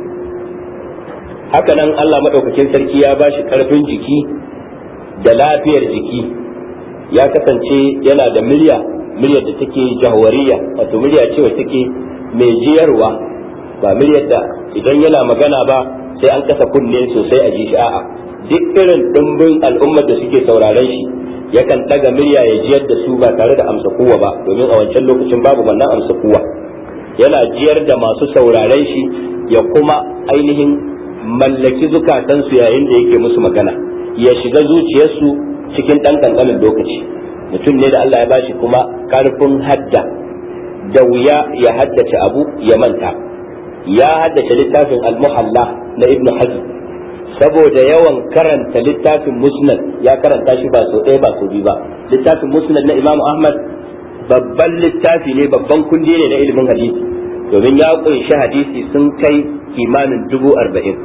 Haka nan Allah madaukakin sarki ya bashi karfin jiki da lafiyar jiki, ya kasance yana da murya muryar da take jahwariya, wato murya ce wacce take mai jiyarwa, ba muryar da idan yana magana ba sai an kasa kunne sosai a ji shi, a'a duk irin dimbin al'ummar da suke sauraron shi yakan daga murya ya jiyar da su ba tare da amsa kuwa ba, domin a wancan lokacin babu wannan amsa kuwa. yana jiyar da masu sauraren shi ya kuma ainihin mallaki zukatansu yayin da yake musu magana, ya shiga zuciyarsu cikin ɗan ƙanƙanin lokaci. Mutum ne da Allah ya bashi kuma ƙarfin hadda, da wuya ya haddace abu ya manta. Ya haddace littafin al-muhalla na Ibn Hazm saboda yawan karanta littafin musnad, ya karanta shi ba sau ɗaya ba sau biyu ba. Littafin musnad na Imam Ahmad babban littafi ne, babban kundi ne na ilimin hadisi, domin ya kunshi hadisi sun kai kimanin dubu arba'in.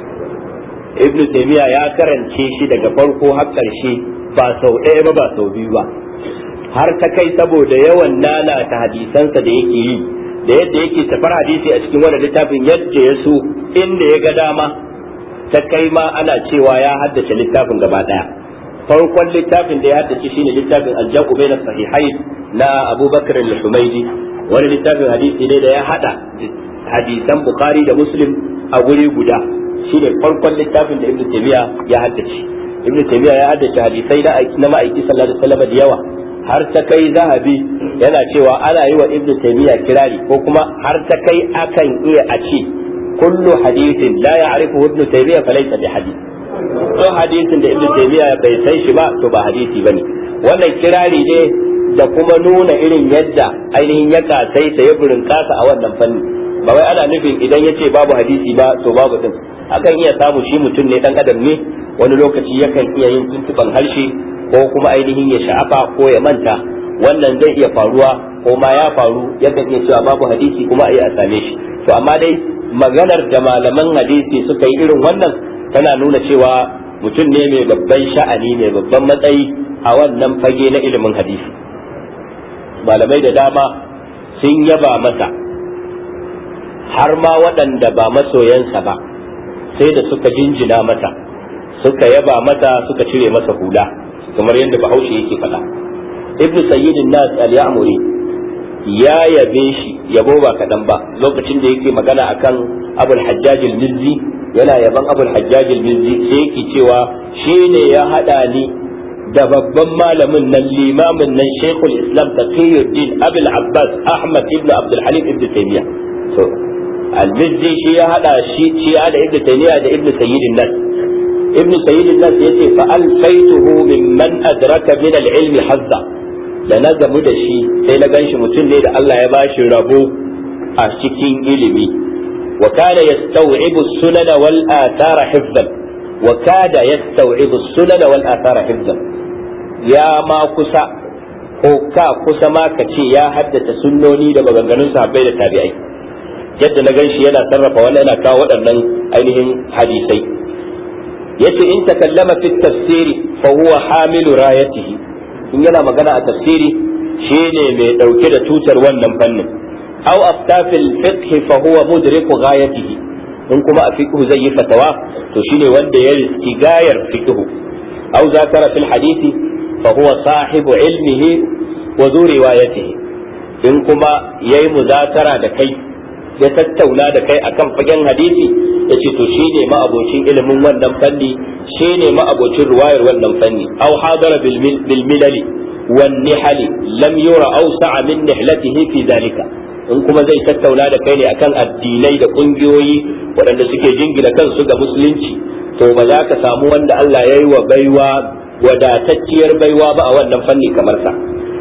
Ibn Taymiyyah ya karance shi daga farko har ƙarshe ba sau ɗaya ba ba sau biyu ba, har ta kai saboda yawan lalata hadisansa da yake yi da yadda yake tafar hadisi a cikin wannan littafin yadda ya so inda ya ga dama, ta kai ma ana cewa ya haddace littafin gaba ɗaya. Farkon littafin da ya haddace shine littafin al-Jam'u bayna sahihayn na Abu Bakr al-Humaydi, wani littafin hadisi ne da ya hada hadisan Bukhari da Muslim a guri guda. Shine farkon littafin da Ibn Taymiyyah ya haddace. Ibn Taymiyyah ya haddace hadisai na ma'aiki sallallahu alaihi wasallam da yawa, har ta kai Zahabi yana cewa ana yi wa Ibn Taymiyyah kirari, ko kuma har ta kai akan iya a ce kullu hadithin la ya'rifuhu Ibn Taymiyyah falaysa bi hadith. To hadisin da Ibn Taymiyyah bai san shi ba to ba hadisi bane. Wannan kirari ne da kuma nuna irin yadda ainihin ya kasaita ya burin kasa a wannan fanni. Ba wai ana nufin idan yace babu hadisi ba to babu din. Akan iya samu shi mutum ne, dan adam ne, wani lokaci yakan iya yin tuntuban harshe ko kuma ainihin ya sha'afa ko ya manta. Wannan zai iya faruwa ko ma ya faru, yakan iya cewa babu hadisi kuma a yi a same shi. To amma dai maganar da malaman hadisi suka yi irin wannan tana nuna cewa mutum ne mai babban sha'ani, mai babban matsayi a wannan fage na ilimin hadisi. Malamai da dama sun yaba masa, har ma waɗanda ba masoyansa ba sai da suka jinjina masa, suka yaba masa, suka cire masa hula, kamar yadda Bahaushe yake faɗa. Ibn Sayyidin Nas al-Ya'muri ya yabe shi yabo ba kaɗan ba lokacin da yake magana akan Abul Hajjaj al-Mizzi, yana yaban Abul Hajjaj al-Mizzi sai yake cewa shine ya hada ni da babban malamin nan, limamin nan, Sheikhul Islam Taqiyuddin Abul Abbas Ahmad ibn Abdul Halim ibn Taymiyyah. So al-Mizzi shi ya hada shi shi ya hada ibn Taymiyyah da ibn Sayyidin Nas. Ibn Sayyidin Nas yace fa alfaituhu mimman adraka min al-ilmi hazza, da na gamu da shi sai na ganshi mutum ne da Allah ya bashi rabo a cikin ilimi. Wa kana yastaw'ibu as-sunan wal athara hifzan, wa kada yastaw'ibu as-sunan wal athara hifzan, ya ma kusa ko ka kusa ma ka ce ya haddace sunnoni da maganganun sahabbai da tabi'ai. Yadda na ganshi yana sarrafa wannan, yana kawo waɗannan ainihin hadisai. Yace in takallama fi tafsiri fa huwa hamilu rayatihi, in yana magana a tafsiri shine mai dauke da tutar wannan fannin. Aw afta fil fiqh fa huwa mudriku ghayatihi, in kuma a fiqh zai yi fatawa to shine wanda ya riski gayar fiqh. Aw zakara fil hadisi fa huwa sahibu ilmihi wa zu riwayatihi, in kuma yayi muzakara da kai, ya tattauna da kai akan fagen hadisi, yace to shine ma abocin ilimin wannan fanni, shine ma abocin riwayar wannan fanni. Aw hadara bil milali wan nihali lam yura awsa'a min nihlatihi fi dhalika, in kuma zai tattauna da kai ne akan addinai da kungiyoyi waɗanda suke jingina kansu ga musulunci, to ba za ka samu wanda Allah ya yi wa baiwa, wadatacciyar baiwa ba a wannan fanni kamar sa.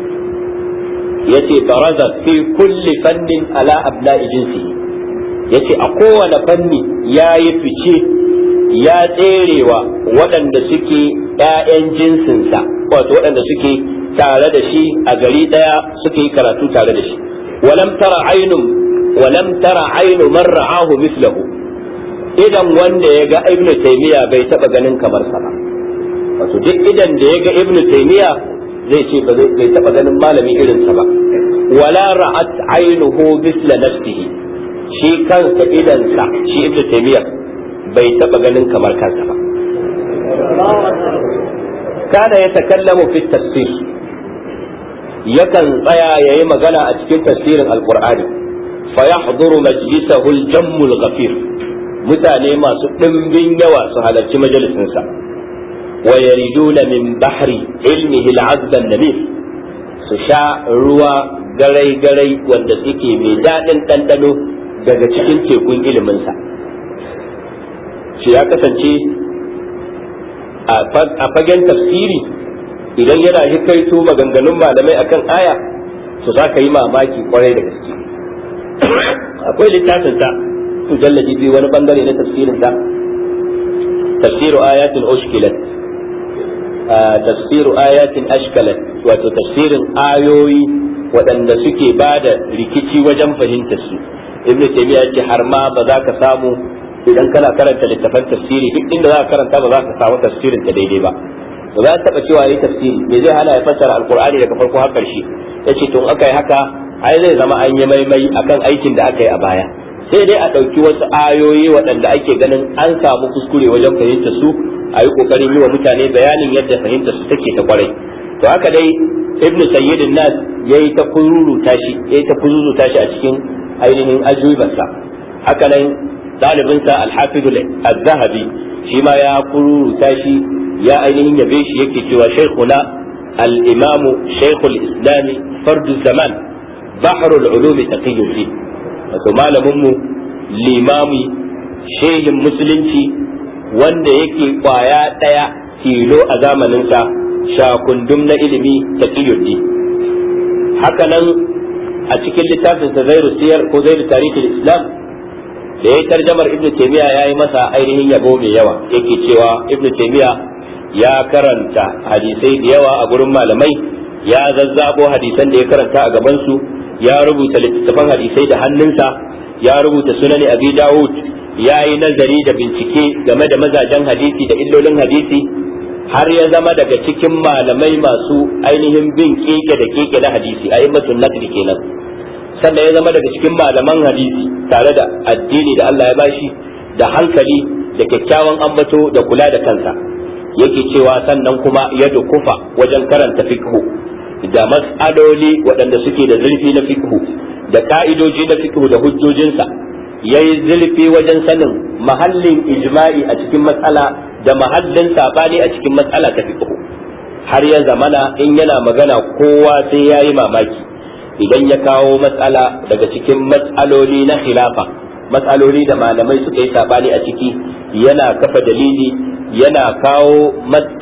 Yace baraza fi kulli fannin ala abna'i jinsihi, yace a kowane fanni ya yi fice, ya tserewa waɗanda suke ‘ya'yan jinsinsa, wato waɗanda suke tare da shi a gari ɗaya suke yi karatu tare da shi. walam tara ainun walam tara ainu man ra'ahu mislahu, idan wanda ya ga Ibn Taymiyyah bai taɓa ganin kamar sa ba. Wato duk idan da ya ga Ibn Taymiyyah zai ce bai taɓa ganin malami irinsa ba. wala ra'at ainuhu misla nafsihi, shi kansa idansa shi Ibn Taymiyyah bai taɓa ganin kamar kansa ba. kana yatakallamu fi tafsir, yakan tsaya yayi magana a cikin tafsirin alqur'ani. fa yahduru majlisahu al-jammu al-ghafir, mutane masu dimbin yawa su halarci majalisinsa. wa yariduna min bahri ilmihi al-azba an-nabir, su sha ruwa garai-garai wanda suke mai daɗin ɗanɗano daga cikin tekun iliminsa. Shi ya kasance a fagen tafsiri idan yana hikaito maganganun malamai akan aya to za ka yi mamaki kwarai da gaske. Akwai littafinsa mujalladi biyu wani bangare na tafsirinsa, tafsiru ayatin ushkilat tafsiru ayatin ashkalat, wato tafsirin ayoyi waɗanda suke ba da rikici wajen fahimtar su. Ibn Taymiyyah ce har ma ba za ka samu idan kana karanta littafan tafsiri duk inda za ka karanta ba za ka samu tafsirin ta daidai ba. Ba za ta taba cewa yayi tafsiri me zai hana ya fassara alqur'ani daga farko har karshe. Yace to aka yi haka ai zai zama an yi maimai akan aikin da aka yi a baya. Sai dai a ɗauki wasu ayoyi waɗanda ake ganin an samu kuskure wajen fahimtar su a yi ƙoƙarin yi wa mutane bayanin yadda fahimtar su take ta kwarai. To haka dai Ibn Sayyidin Nas yayi ta kururuta shi yayi ta kururuta shi a cikin ainihin ajubansa. Haka nan ɗalibinsa Al-Hafiz Al-Zahabi shi ma ya kururuta shi ya ainihin yabe shi yake cewa shaykhuna al-imam shaykhul islam fardu zaman bahrul ulum taqiyuddin, wato malamin mu limami shehin musulunci wanda yake kwaya daya tilo a zamanin sa shakundum na ilimi taqiyuddin. haka nan a cikin littafin sa zairu siyar ko zairu tarihi islam da ya tarjamar ibn taymiya yayi masa ainihin yabo mai yawa, yake cewa ibn taymiya ya karanta hadisai da yawa a gurin malamai, ya zazzabo hadisan da ya karanta a gaban su, ya rubuta littattafan hadisai da hannunsa, ya rubuta sunan abi dawud, ya yi nazari da bincike game da mazajen hadisi da illolin hadisi, har ya zama daga cikin malamai masu ainihin bin keke da keke na hadisi a immatun nakli kenan. Sannan ya zama daga cikin malaman hadisi tare da addini da Allah ya bashi da hankali da kyakkyawan ambato da kula da kansa. Yake cewa sannan kuma ya dukufa wajen karanta fiqhu da mas'aloli waɗanda suke da zurfi na fiqhu da ka'idoji na fiqhu da hujjojinsa, yayi zurfi wajen sanin mahallin ijma'i a cikin matsala da mahallin sabani a cikin matsala ta fiqhu, har ya zamana in yana magana kowa sai yayi mamaki idan ya kawo matsala daga cikin matsaloli na khilafa, matsaloli da malamai suka yi sabani a ciki, yana kafa dalili, yana kawo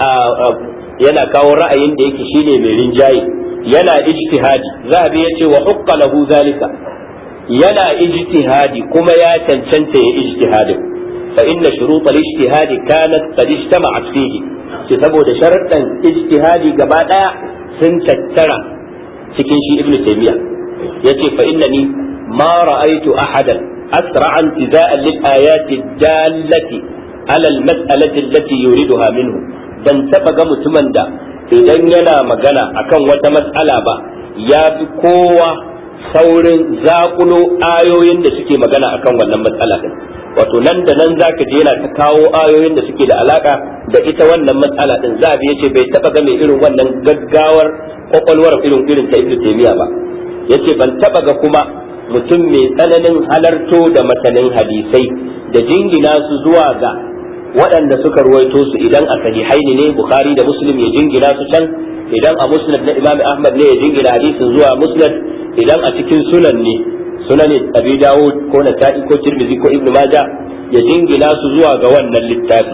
yana kawo ra'ayin da yake shine mai rinjaye, yana ijtihadi. Zahabi yace wa hukka lahu zalika, yana ijtihadi kuma ya cancanta ya ijtihadi, fa inna shurut al-ijtihadi kanat qad ijtama'at fihi, ce saboda sharuɗan ijtihadi gaba daya sun tattara cikin shi ibnu taymiya. Yace fa innani ma ra'aytu ahadan asra'a intiza'an lil ayati dallati ala al-mas'alati allati yuriduha minhu, ban taba ga mutumin da idan yana magana akan wata mas'ala ba ya fi kowa saurin zakulo ayoyin da suke magana akan wannan matsala din. Wato nan da nan zaka je yana ta kawo ayoyin da suke da alaka da ita wannan matsala din. Zabi yace bai taba ga mai irin wannan gaggawar kwakwalwar irin irin ta Ibn Taymiyyah ba. Yace ban taba ga kuma mutum mai tsananin halarto da matanin hadisai da jingina su zuwa ga waɗanda suka ruwaito su, idan a sahihaini ne Bukhari da Muslim ya jingina su can, idan a Musnad na Imam Ahmad ne ya jingina hadisin zuwa Musnad, idan a cikin sunan ne sunan Abi Dawud ko Nasa'i ko Tirmidhi ko Ibn Majah ya jingina su zuwa ga wannan littafi.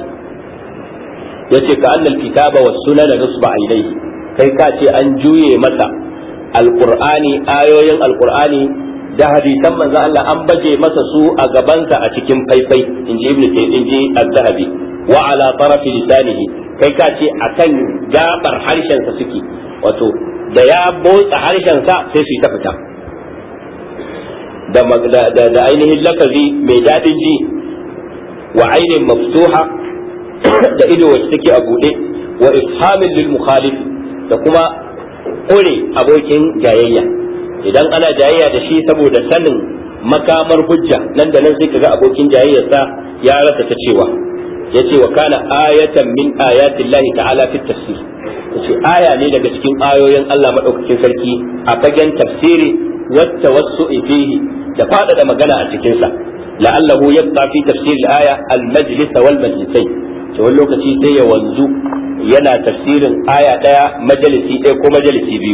Yace ka annal kitaba was sunan nusba ilayhi, kai ka ce an juye masa alqur'ani, ayoyin alqur'ani da hadisan manzo Allah an baje masa su a gabansa a cikin faifai, inji Ibn Taymiyyah, inji Az-Zahabi, wa ala tarafi lisanihi, kai ka ce akan gabar harshen sa suke, wato da ya botsa harshen sa sai su ta fita da da ainihin lafazi mai dadin ji, wa ainin maftuha da ido wacce take a bude, wa ifhamin lil mukhalif da kuma kore abokin jayayya. Idan ana jayayya da shi saboda sanin makamar hujja, nan da nan sai kaga abokin jayayyarsa ya rasa ta cewa. Yace wa kana ayatan min ayatillahi ta'ala fi tafsir, yace aya ne daga cikin ayoyin Allah madaukakin sarki a fagen tafsiri wa tawassu'i fihi, da fada da magana a cikin sa. La'allahu yabqa fi tafsir al-aya al-majlis wal majlisain, to wani lokaci sai ya wanzu yana tafsirin aya daya majalisi ɗaya ko majalisi biyu.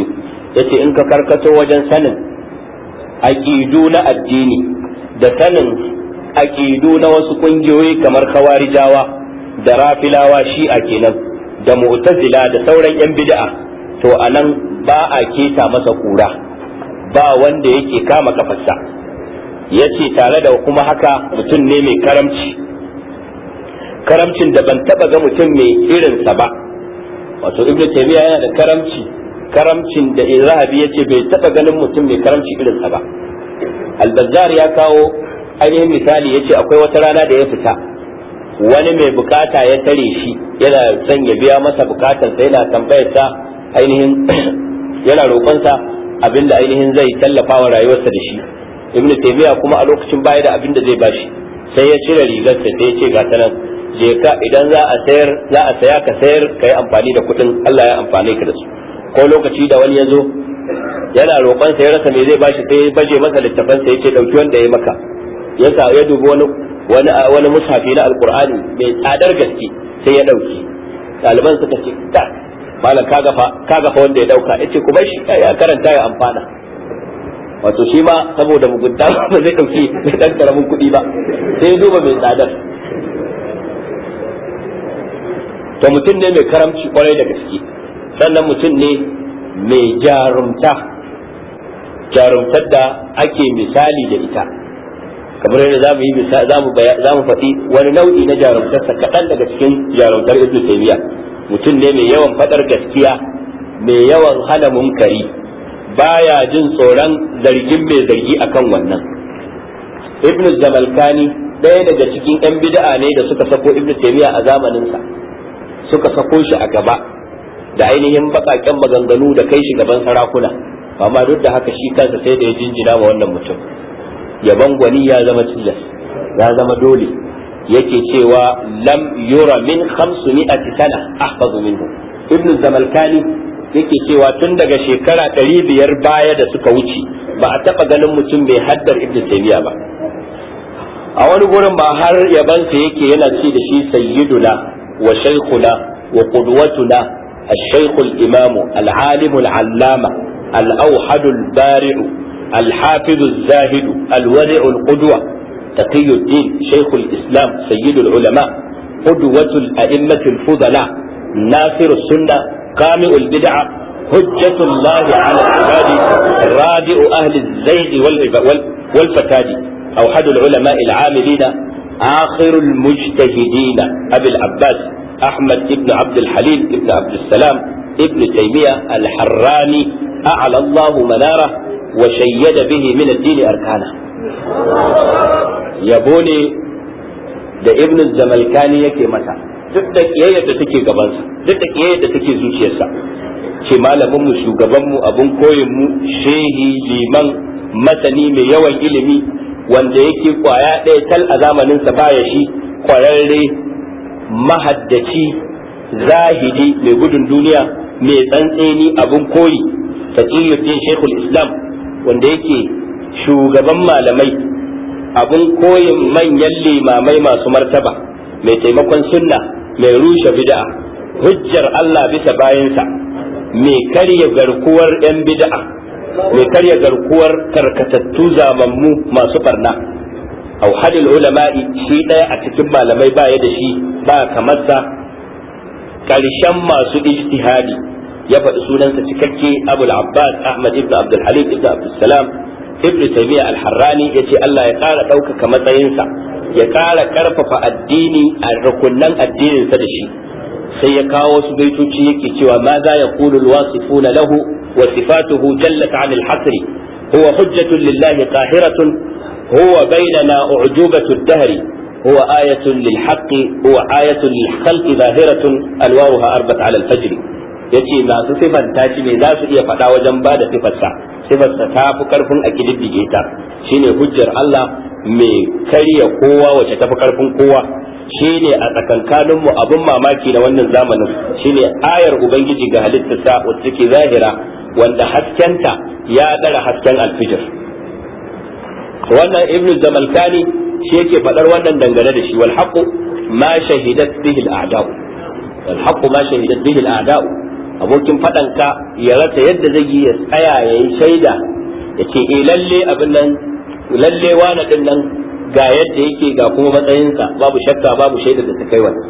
yace in ka karkato wajen sanin aqidu na addini da sanin aqidu na wasu kungiyoyi kamar khawarijawa da rafilawa shi'a kenan da mu'tazila da sauran yan bid'a to anan ba a keta masa kura, ba wanda yake kama kafarsa. yace tare da kuma haka mutum ne mai karamci, karamcin da ban taba ga mutum mai irinsa ba. wato ibnu taymiya yana da karamci, karamcin da Zahabi yace bai taba ganin mutum mai karamci irinsa ba. Al-Bazzar ya kawo ainihin misali, yace akwai wata rana da ya fita, wani mai bukata ya tare shi yana son ya biya masa bukatar sa, yana tambayar sa ainihin yana roƙon sa abinda ainihin zai tallafa wa rayuwarsa da shi. Ibn Taymiyyah kuma a lokacin baya da abinda zai bashi, sai ya cire rigarsa sai ya ce ga ta nan, je ka idan za a sayar za a saya ka sayar kai amfani da kuɗin, Allah ya amfane ka da su. Ko lokaci da wani ya zo yana roƙon sa ya rasa me zai bashi, sai ya baje masa littafan sa yace dauki wanda ya maka. Yasa ya dubi wani wani wani mushafi na alqur'ani mai tsadar gaske sai ya dauki. Ɗaliban suka ce ta malam kaga fa kaga fa wanda ya dauka, yace ku bar shi ya karanta ya amfana. Wato shi ma saboda mugunta ba zai dauki dan karamin kuɗi ba, sai ya duba mai tsadar. To mutum ne mai karamci kwarai da gaske, sannan mutum ne mai jarumta, jarumtar da ake misali da ita. Kamar yadda za mu yi za mu faɗi wani nau'i na jarumtarsa kaɗan daga cikin jarumtar Ibn Taymiyyah. Mutum ne mai yawan faɗar gaskiya, mai yawan hana munkari, baya jin tsoron zargin mai zargi akan wannan. Ibn Zamalkani ɗaya daga cikin 'yan bid'a ne da suka sako Ibn Taymiyyah a zamaninsa, suka sako shi a gaba da ainihin baƙaƙen maganganu da kai shi gaban sarakuna, amma duk da haka shi kansa sai da ya jinjina wa wannan mutum. Yaban gwani ya zama tilas, ya zama dole. Yake cewa lam yura min khamsumi'ati sana ahfazu minhu. Ibn Zamalkani yake cewa tun daga shekara ɗari biyar baya da suka wuce ba a taɓa ganin mutum mai haddar Ibn Taymiyyah ba. A wani gurin ba har yabansa yake yana ce da shi sayyiduna wa shaykhuna wa qudwatuna الشيخ الإمام العالم العلامة الأوحد البارع الحافظ الزاهد الورع القدوة تقي الدين شيخ الإسلام سيد العلماء قدوة الأئمة الفضلاء ناصر السنة قامع البدعة حجة الله على العباد رادع أهل الزيغ والفساد أوحد العلماء العاملين آخر المجتهدين أبي العباس أحمد ابن عبد الحليم ابن عبد السلام ابن تيمية الحراني أعلى الله مناره وشيد به من الدين أركانه. يبوني da ibn zamalkani yake mata duk da kiyayyar da take gabansa, duk da kiyayyar da take zuciyarsa, ce malamin mu, shugaban mu, abun koyin mu, shehi, liman, masani mai yawan ilimi wanda yake kwaya ɗaya tal a zamanin sa baya shi, kwararre, mahaddaci, zahidi, mai gudun duniya, mai tsantseni, abun koyi, taqiyuddin shaykhul islam wanda yake shugaban malamai, abun koyin manyan limamai masu martaba, mai taimakon sunna, mai rushe bid'a, hujjar Allah bisa bayansa, mai karya garkuwar yan bid'a, mai karya garkuwar karkatattu zamammu masu barna. auhadul ulama'i shi ɗaya a cikin malamai baya da shi ba kamarsa, ƙarshen masu ijtihadi ya faɗi sunansa cikakke Abul Abbas Ahmad ibn Abdul Halim ibn Abdul Salam ibn Taymiyyah al-Harrani yace Allah ya ƙara ɗaukaka matsayinsa, ya ƙara ƙarfafa addini a rukunnan addininsa da shi. Sai ya kawo su baitoci yake cewa ma za yaqulu al-wasifuna lahu wa sifatuhu jallat 'an al-hasri huwa hujjatun lillahi qahiratun هو بيننا أعجوبة الدهر هو آية للحق هو آية للخلق ظاهرة أنوارها أربت على الفجر. yace masu sifanta shi ne za su iya faɗa wajen ba da sifarsa, sifarsa ta fi ƙarfin a kididdige ta, shine hujjar Allah mai karya kowa wacce ta fi ƙarfin kowa, shine a tsakankaninmu abin mamaki na wannan zamanin, shine ayar Ubangiji ga halittarsa wacce take zahira wanda haskenta ya ɗara hasken alfijir. Wannan ibnu zamalkani shi yake faɗar wannan dangane da shi, wal haqu ma shahidat bihi al a'da'u wal haqu ma shahidat bihi al a'da'u abokin faɗanka ya rasa yadda zai yi ya tsaya ya yi shaida ya ce eh lalle abin nan lalle wani din nan ga yadda yake ga kuma matsayinsa, babu shakka babu shaida da ta kai wannan.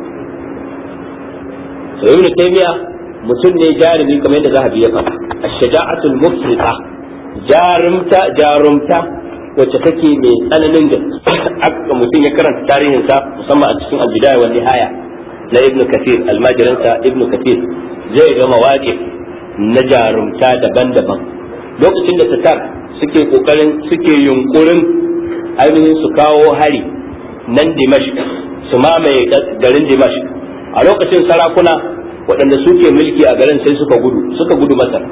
So Ibn Taymiyyah mutum ne jarumi kamar yadda Zahabi ya faɗa, ash-shaja'atul mufrita, jarumta jarumta wacce take mai tsananin gaske. Mutum ya karanta tarihinsa musamman a cikin al-Bidaya wa Nihaya na Ibn Kathir, almajiransa Ibn Kathir, zai ga mawaƙif na jarumta daban-daban. Lokacin da Tatar suke kokarin suke yunkurin ainihin su kawo hari nan Dimashq, su mamaye garin Dimashq, a lokacin sarakuna waɗanda suke mulki a garin sai suka gudu suka gudu Masar,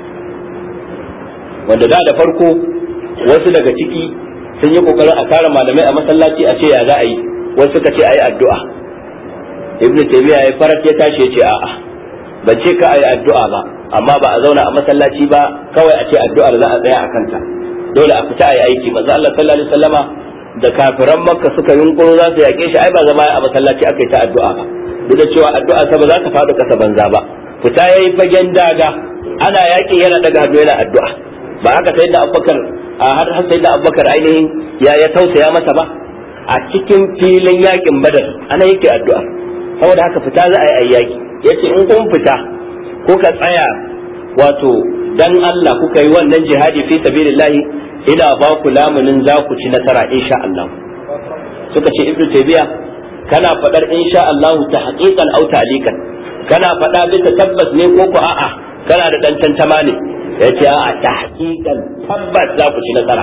wanda da da farko wasu daga ciki sun yi kokarin a tara malamai a masallaci a ce ya za a yi, wasu suka ce a yi addu'a. Ibn Taymiyyah ya farat ya tashi ya ce a'a, ban ce ka a yi addu'a ba, amma ba a zauna a masallaci ba kawai a ce addu'ar za a tsaya a kanta, dole a fita a yi aiki. Manzo Allah sallallahu alaihi wasallama da kafiran Makka suka yunkuro za su yake shi, ai ba zama a masallaci aka yi ta addu'a ba, duk da cewa addu'a sa ba za ta faɗo kasa banza ba. Fita yayi fagen daga, ana yaki yana daga hannu yana addu'a, ba haka sai da Abubakar har har sai da Abubakar ainihin ya ya tausaya masa ba a cikin filin yakin Badar ana yake addu'a. Saboda haka fita za a yi yaki, yace in kun fita ko ka tsaya wato dan Allah kuka yi wannan jihadi fi sabilillahi, ina ba ku lamunin za ku ci nasara insha Allah. Suka ce Ibn Taymiyyah kana fadar insha Allah ta haqiqan aw ta'liqan, kana fada bisa tabbas ne ko ko a'a kana da dan tantama ne? Yace a'a ta haqiqan tabbas za ku ci nasara.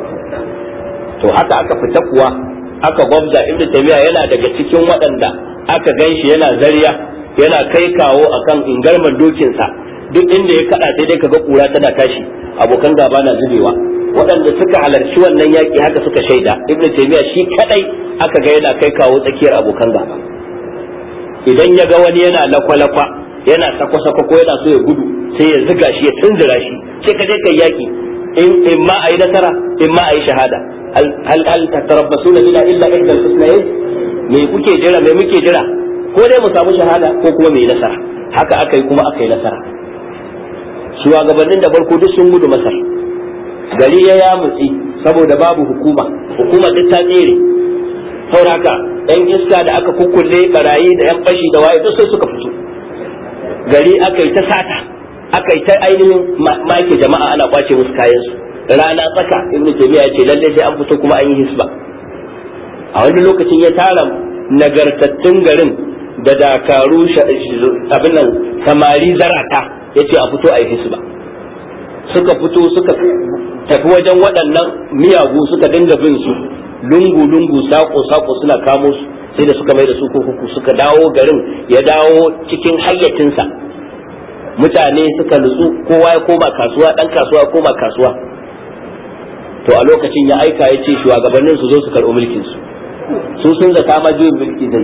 To haka aka fita kuwa aka gwamza. Ibn Taymiyyah yana daga cikin waɗanda aka ganshi yana zariya yana kai kawo akan ingarman dokinsa, duk inda ya kada sai dai kaga kura tana tashi, abokan gaba na zubewa. Waɗanda suka halarci wannan yaki haka suka shaida, Ibn Taymiyyah shi kadai aka ga yana kai kawo tsakiyar abokan gaba. Idan ya ga wani yana lakwalakwa yana sako-sako ko yana so ya gudu, sai ya ziga shi ya tunzura shi, sai ka je kai yaki, in in ma ayi nasara in ma ayi shahada. hal hal tatarabbasuna bina illa ihda al-husnayn, me kuke jira me muke jira, ko dai mu samu shahada ko kuma mu yi nasara. Haka aka yi kuma aka yi nasara. Shugabannin da farko duk sun gudu Masar, gari ya yamutsi saboda babu hukuma, hukuma duk ta tsere. Sauraka ɗan iska da aka kukkulle, barayi da yan fashi da waye duk sai suka fito, gari aka yi ta sata, aka yi ta ainihin make jama'a ana kwace musu kayan su. Rana tsaka Ibn Taymiyyah ya ce lalle sai an fito kuma an yi hisba. A wani lokacin ya tara nagartattun garin da dakaru abin nan samari zarata, ya ce a fito a yi hisba. Suka fito suka tafi wajen waɗannan miyagu, suka dinga bin su lungu-lungu sako-sako suna kamo su, sai da suka mai da su kurkuku, suka dawo garin ya dawo cikin hayyacinsa. Mutane suka nutsu, kowa ya koma kasuwa, ɗan kasuwa ya koma kasuwa. To a lokacin ya aika ya ce shugabannin su zo su karɓi mulkin su, su sun zata ma juyin mulki zai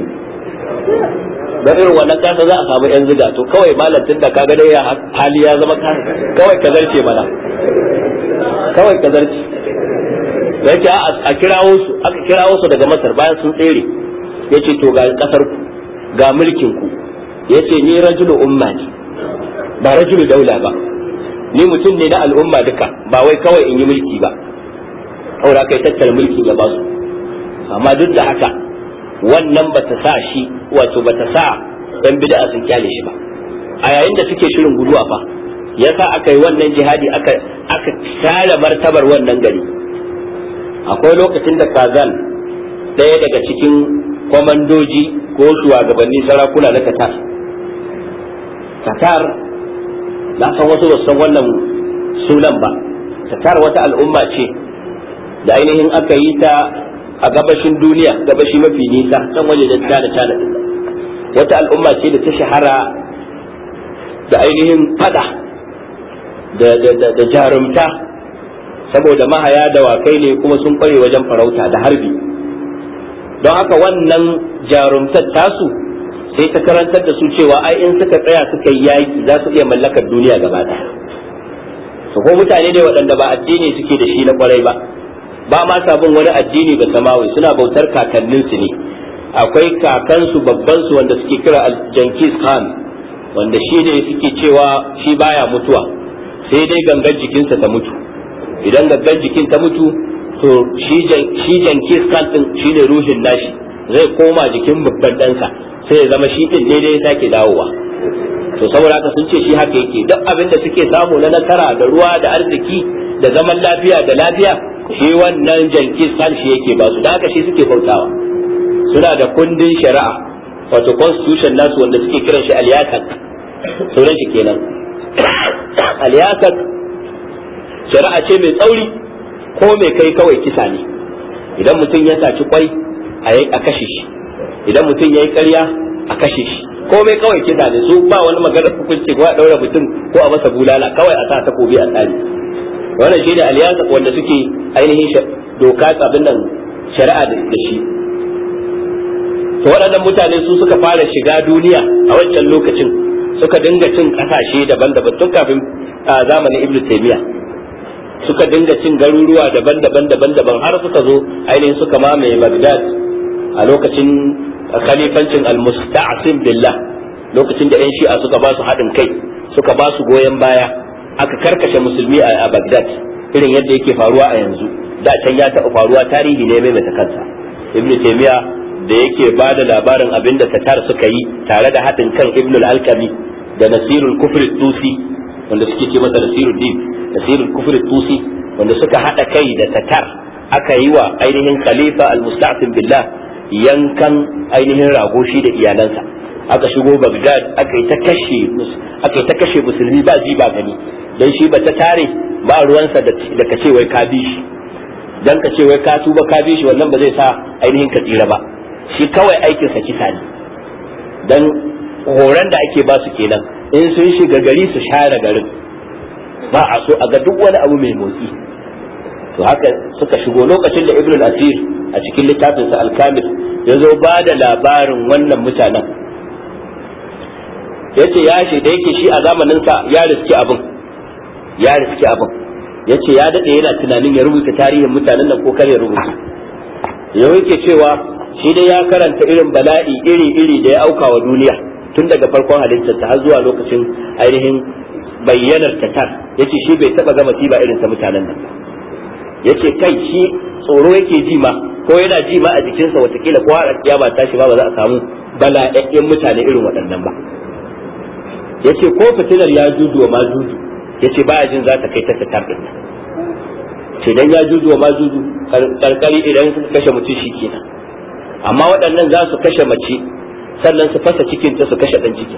da irin wannan kasa za a samu yan ziga. To kawai malamin da kaga dai hali ya zama kawai ka zarce mana, kawai ka zarce. Yace a kirawo su, aka kirawo su daga Masar bayan sun tsere. Yace to ga kasar ku, ga mulkin ku. Yace ni rajulu umma ne, ba rajulu daula ba, ni mutum ne na al'umma duka, ba wai kawai in yi mulki ba. Aura kai tattara mulki ya ba su, amma duk da haka wannan bata sa shi, wato bata sa dan bid'a sun kyale shi ba. A yayin da suke shirin guduwa fa, yasa aka yi wannan jihadi, aka aka tsara martabar wannan gari. Akwai lokacin da Kazan, ɗaya daga cikin kwamandoji ko shugabanni sarakuna na Tatar, Tatar na san wasu ba san wannan sunan ba. Tatar wata al'umma ce da ainihin aka yi ta a gabashin duniya, gabashi mafi nisa, can waje da China China din. Wata al'umma ce da ta shahara da ainihin fada da da da jarumta, saboda mahaya da wakai ne kuma sun kware wajen farauta da harbi. Don haka wannan jarumtar tasu sai ta karantar da su cewa ai in suka tsaya suka yi yaki za su iya mallakar duniya gaba ɗaya. So ko mutane ne waɗanda ba addini suke da shi na kwarai ba, ba ma sabon wani addini ba samawi, suna bautar kakanninsu ne. Akwai kakansu babban su wanda suke kira Genghis Khan, wanda shi ne suke cewa shi baya mutuwa sai dai gangan jikinsa ta mutu. Idan gangan jikin ta mutu to shi Jenkins Khan din shine ruhin nashi zai koma jikin babban ɗansa sai ya zama shi din ne dai sake dawowa. To saboda haka sun ce shi haka yake, duk abin da suke samu na nasara da ruwa da arziki da zaman lafiya da lafiya shi wannan Jenkins Khan shi yake ba su, da haka shi suke bautawa. Suna da kundin shari'a wato constitution nasu wanda suke kiran shi al-Yasak, sunan shi kenan al-Yasak. Shari'a ce mai tsauri, ko mai kai kawai kisa ne. Idan mutum ya saci kwai a kashe shi, idan mutum ya yi ƙarya a kashe shi, ko mai kawai kisa ne. Su ba wani magana hukunci ko a ɗaura mutum ko a masa bulala, kawai a sa takobi a tsari. Wannan shi ne al-Yasak wanda suke ainihin doka abin nan shari'a da shi. To waɗannan mutane su suka fara shiga duniya a wancan lokacin, suka dinga cin ƙasashe daban-daban tun kafin zamanin Ibn Taymiyyah. Suka dinga cin garuruwa daban-daban daban-daban har suka zo ainihin suka mamaye Baghdad a lokacin khalifancin al-Musta'sim billah, lokacin da 'yan Shi'a suka ba su haɗin kai, suka ba su goyon baya, aka karkashe musulmi a Baghdad irin yadda yake faruwa a yanzu. Da can ya taɓa faruwa, tarihi ne mai mata kansa. Ibn Taymiyyah da yake ba da labarin abin da Tatar suka yi tare da haɗin kan Ibn al-Alqami da Nasirul Kufr Tusi, wanda suke ce masa Nasirul Din, Nasirul Kufr Tusi, wanda suka haɗa kai da Tatar, aka yi wa ainihin Khalifa al-Musta'sim billah yankan ainihin rago shi da iyalansa. Aka shigo Baghdad aka yi ta kashe aka yi ta kashe musulmi ba ji ba gani, dan shi ba ta tare ba ruwansa da ka ce wai ka bi shi, dan ka ce wai ka tuba ka bi shi, wannan ba zai sa ainihin ka tsira ba. Shi kawai aikinsa kisa ne, dan horon da ake ba su kenan, in sun shiga gari su share garin, ba a so a ga duk wani abu mai motsi. To haka suka shigo. Lokacin da Ibn al-Asir a cikin littafinsa al-Kamil ya zo ba da labarin wannan mutanen, yace ya shi da yake shi a zamaninsa ya riski abin ya riski abin yace ya dade yana tunanin ya rubuta tarihin mutanen nan ko kar ya rubuta. Yau yake cewa shi dai ya karanta irin bala'i iri-iri da ya auka wa duniya tun daga farkon halittarta har zuwa lokacin ainihin bayyanar Tatar. Yace shi bai taba gama masiba irin ta mutanen nan. Yace kai shi tsoro yake ji ma, ko yana ji ma a jikinsa watakila ko har kiyama ta shi ba ba za a samu bala'ayyen mutane irin waɗannan ba. Yace ko fitilar ya juju wa ma juju, yace baya jin za ta kai ta Tatar din. Ce dan ya juju wa ma juju karkari idan suka kashe mutum shi kenan, amma waɗannan za su kashe mace sannan su fasa cikin ta su kashe ɗan cikin.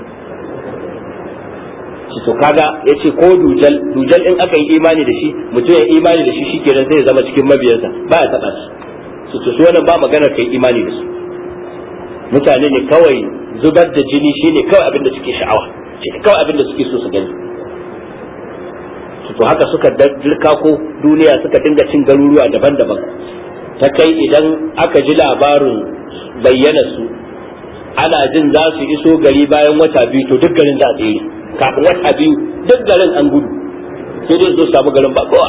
To kaga yace ko dujal dujal in aka yi imani da shi, mutum ya imani da shi shikenan sai ya zama cikin mabiyansa ba ya taba su. To su wannan ba magana kai imani da su, mutane ne kawai zubar da jini shine kawai abin da suke sha'awa, shine kawai abin da suke so su gani. To haka suka dirka ko duniya suka dinga cin garuruwa daban-daban, ta kai idan aka ji labarin bayyana su ana jin za su iso gari bayan wata biyu, to duk garin za a tsere. Kafin wata biyu duk garin an gudu, sai dai su samu garin ba kowa.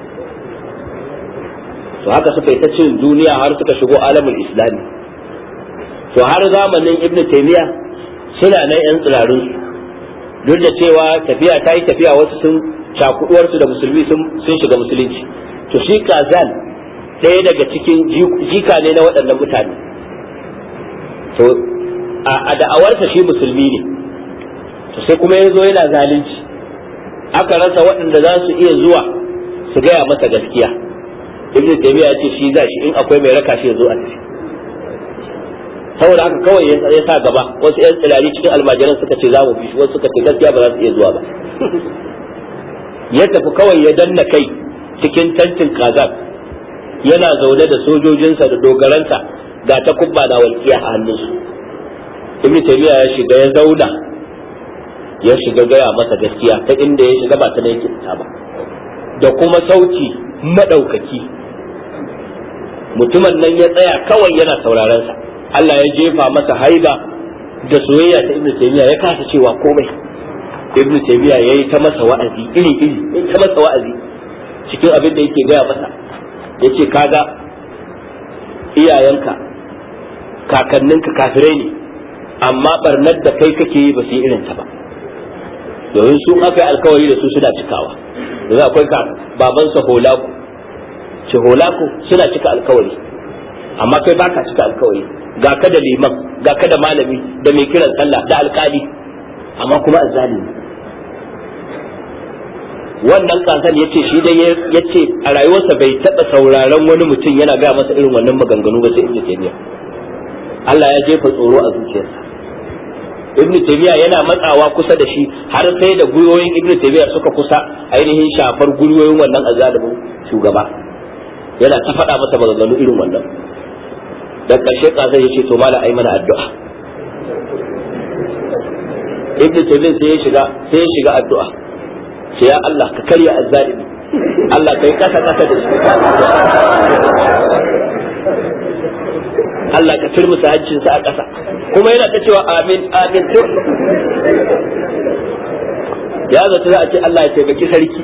To haka suka yi ta cin duniya har suka shigo alamul islami. To har zamanin Ibn Taymiyyah suna nan yan tsirarun su, duk da cewa tafiya ta yi tafiya, wasu sun cakuduwarsu da musulmi sun shiga musulunci. To shi Kazan ɗaya daga cikin jika ne na waɗannan mutane. To a da'awarsa shi musulmi ne, to sai kuma ya zo yana zalunci, aka rasa waɗanda za su iya zuwa su gaya masa gaskiya. Ibn Taymiyyah ya ce shi za shi, in akwai mai raka shi ya zo a tafi. Saboda haka kawai ya sa gaba, wasu 'yan tsirari cikin almajiran suka ce za mu bi shi, wasu suka ce gaskiya ba za su iya zuwa ba. Ya tafi kawai ya danna kai cikin tantin Kazan, yana zaune da sojojinsa da dogaransa ga ta kubba na walƙiya a hannunsu. Ibn Taymiyyah ya shiga ya zauna, ya shiga gaya masa gaskiya ta inda ya shiga ba ta da yake fita ba, da kuma sauti madaukaki. Mutumin nan ya tsaya kawai yana sauraron sa. Allah ya jefa masa haiba da soyayya ta Ibn Taymiyyah, ya kasa cewa komai. Ibn Taymiyyah yayi ta masa wa'azi iri iri, yayi ta masa wa'azi cikin abin da yake gaya masa. Yace kaga iyayenka kakanninka kafirai ne, amma barnar da kai kake yi ba su yi irin ta ba. domin su aka yi alkawari da su suna cikawa. yanzu akwai ka babansa holaku ce holaku suna cika alkawari, amma kai baka cika alkawari, ga ka da liman, ga ka da malami, da mai kiran sallah, da alkali, amma kuma azzalimi. wannan kasan ya ce shi dai ya ce a rayuwarsa bai taɓa sauraron wani mutum yana gaya masa irin wannan maganganu ba sai ibnu taymiya. Allah ya jefa tsoro a zuciyarsa. ibnu taymiya yana matsawa kusa da shi har sai da gwiwoyin ibnu taymiya suka kusa ainihin shafar gwiwoyin wannan azalimin shugaba, yana ta faɗa masa maganganu irin wannan. da ƙarshe kasan ya ce to mala ai mana addu'a. ibnu taymiya sai ya shiga sai ya shiga addu'a, sai ya Allah ka karya azzalimi, Allah kai kasa kasa da shi, Allah ka turmusa hancinsa a ƙasa, kuma yana ta cewa amin amin. ya zata za a ce Allah ya taimaki sarki,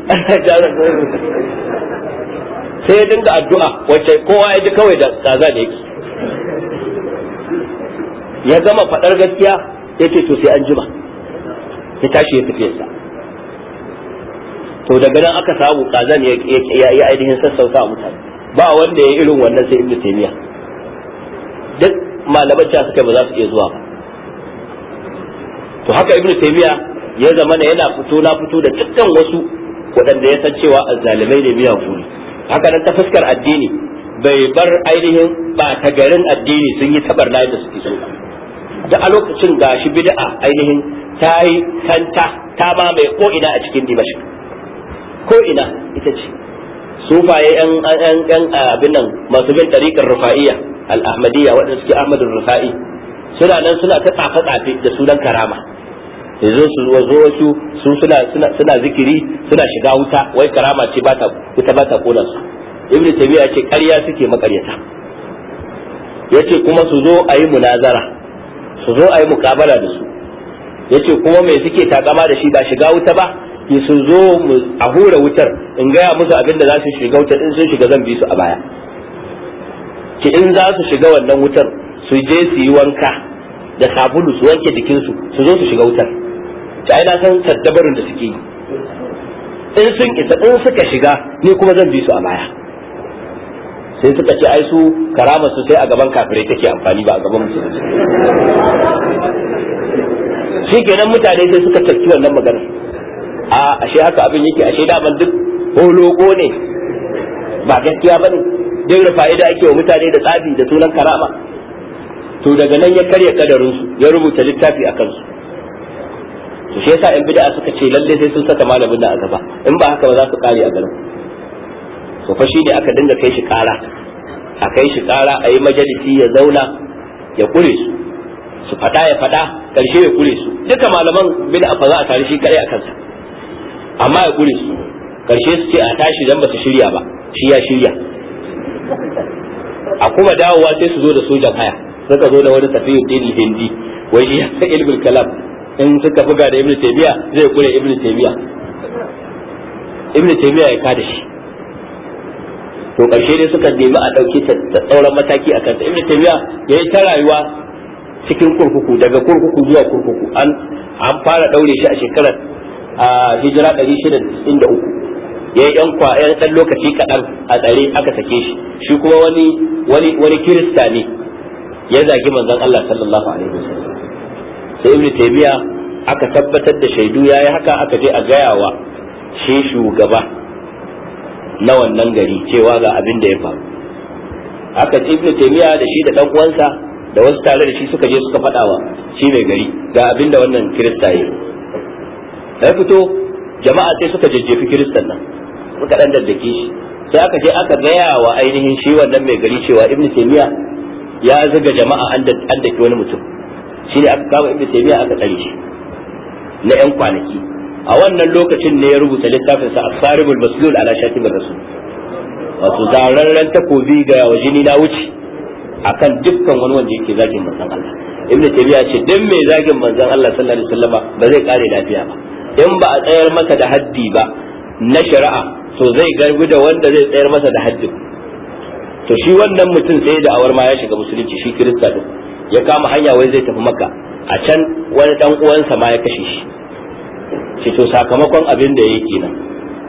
sai ya dinga addu'a wacce kowa ya ji kawai da kaza da yake. ya gama faɗar gaskiya ya ce to sai an jima, ya tashi ya tafiyarsa. to daga nan aka samu kazan ya yi ainihin sassauta a mutane, ba wanda ya irin wannan sai ibnu taymiya. duk malaman ta suka ba za su iya zuwa ba. to haka ibnu taymiya ya zama yana fito na fito da dukkan wasu waɗanda ya san cewa azzalimai ne miya furi. haka nan ta fuskar addini bai bar ainihin ba ta garin addini sun yi tabar na da suke so ba. da a lokacin gashi bid'a ainihin ta yi kanta ta ba mai ko ina a cikin Dimashq, ko ina ita ce. sufaye yan yan yan abin nan masu bin tariqar rufa'iyya al-ahmadiyya wadanda suke ahmadur rufa'i suna nan suna ta tsafa tsafe da sunan karama. yanzu su wazo su su suna suna suna zikiri suna shiga wuta, wai karama ce ba ta wuta ba ta kona su. ibnu taymiya ce ƙarya suke makaryata, yace kuma su zo a yi munazara, su zo a yi mukabala da su, yace kuma me suke takama da shi ba shiga wuta ba, ki su zo a hura wutar in gaya musu abin da za su shiga wutar, in sun shiga zan bi su a baya. ki in za su shiga wannan wutar su je su yi wanka da sabulu su wanke jikinsu su zo su shiga wutar. ki ai na san taddabarin da suke yi, in sun isa in suka shiga ni kuma zan bi su a baya. sai suka ce ai su karama su sai a gaban kafirai take amfani ba a gaban musulunci. shi kenan mutane sai suka tarki wannan magana. a ashe haka abin yake, ashe daman duk holoko ne ba gaskiya bane, duk rufa'i da ake wa mutane da tsafi da sunan karama. to daga nan ya karya kadarin su, ya rubuta littafi a kansu. to shi yasa yan bid'a suka ce lalle sai sun saka malamin da a gaba, in ba haka ba za su kare a garin. to fa shi ne aka dinga kai shi kara, a kai shi kara a yi majalisi ya zauna ya kure su, su fada ya fada karshe ya kure su. duka malaman bid'a fa za a tare shi kare a kansa, amma ya kure su karshe su ce a tashi dan ba su shirya ba, shi ya shirya. a kuma dawowa sai su zo da sojan haya, suka zo da wani tafiyar dini hindi, wai shi ya san ilmul kalam, in suka buga da ibnu taymiya zai kure ibnu taymiya, ibnu taymiya ya kada shi. to karshe dai suka nemi a dauki tsauran mataki a kansa. ibnu taymiya yayi ta rayuwa cikin kurkuku, daga kurkuku zuwa kurkuku. an an fara daure shi a shekarar a hijira ɗari shida da tis'in da uku, yayi yan kwa yan dan lokaci kadan a tsare aka sake shi. shi kuma wani wani wani kirista ne ya zagi manzon Allah sallallahu alaihi wasallam. sai ibnu taymiya aka tabbatar da shaidu yayi haka, aka je a gayawa shi shugaba na wannan gari cewa ga abin da ya faru. haka ibnu taymiya da shi da dan uwansa da wasu tare da shi suka je suka faɗawa shi mai gari ga abin da wannan kirista yayi. sai fito jama'a sai suka jejjefi kiristan nan, suka dan daddake shi. sai aka je aka gaya wa ainihin shi wannan mai gari cewa ibnu taymiya ya zuga jama'a an dake wani mutum. shi ne aka kama ibnu taymiya aka tsare shi na yan kwanaki. a wannan lokacin ne ya rubuta littafin sa as-saribul maslul ala shatimir rasul, wato zararren takobi ga wajini na wuce akan dukkan wani wanda yake zagin manzon Allah. ibnu taymiya ce dan mai zagin manzon Allah sallallahu alaihi wasallam ba zai kare lafiya ba, in ba a tsayar masa da haddi ba na shari'a to zai garbi da wanda zai tsayar masa da haddin. to shi wannan mutum sai da awar ma ya shiga musulunci, shi kirista din ya kama hanya wai zai tafi makka. a can wani dan uwansa ma ya kashe shi, ce to sakamakon abin da yake nan.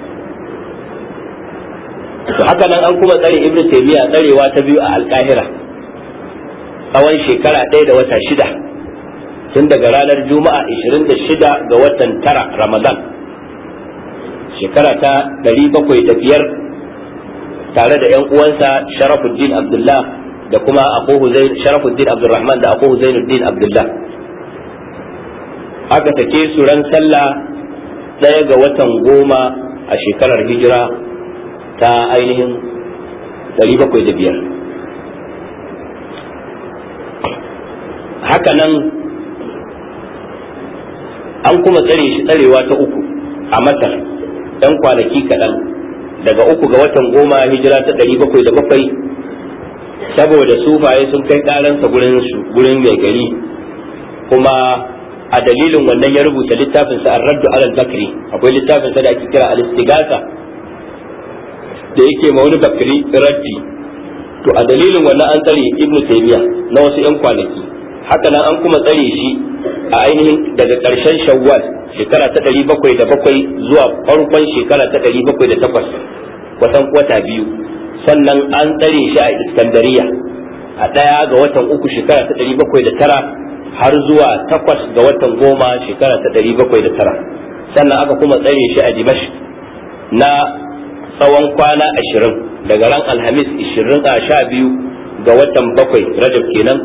To haka nan an kuma tsare Ibn Taymiyyah tsarewa ta biyu a Al-Qahira tsawon shekara ɗaya da wata shida, tun daga ranar Juma'a ishirin da shida ga watan tara Ramadan shekara ta ɗari bakwai da biyar, tare da ‘yan uwansa Sharafuddin Abdullah da kuma akuhu Sharafuddin Abdulrahman da akuhu Zainuddin Abdullah. Aka take su ran sallah ɗaya ga watan goma a shekarar hijira ta ainihin ɗari bakwai da biyar. Haka nan an kuma tsare shi tsarewa ta uku a Masar ɗan kwanaki kaɗan, daga uku ga watan goma hijira ta ɗari bakwai da bakwai, saboda sufaye sun kai ƙaransa gurin mai gari, kuma a dalilin wannan ya rubuta littafinsa ar-raddu ala al-bakri. Akwai littafinsa da ake kira al-istighatha da yake ma wani bakri raddi. To a dalilin wannan an tsare Ibn Taymiyyah na wasu yan kwanaki. Haka nan an kuma tsare shi a ainihin daga ƙarshen Shawwal shekara ta ɗari bakwai da bakwai zuwa farkon shekara ta ɗari bakwai da takwas, watan wata biyu. Sannan an tsare shi a Iskandariya a ɗaya ga watan uku shekara ta ɗari bakwai da tara har zuwa takwas ga watan goma shekara ta ɗari bakwai da tara. Sannan aka kuma tsare shi a Dimash na tsawon kwana ashirin daga ran Alhamis ishirin a sha biyu ga watan bakwai Rajab kenan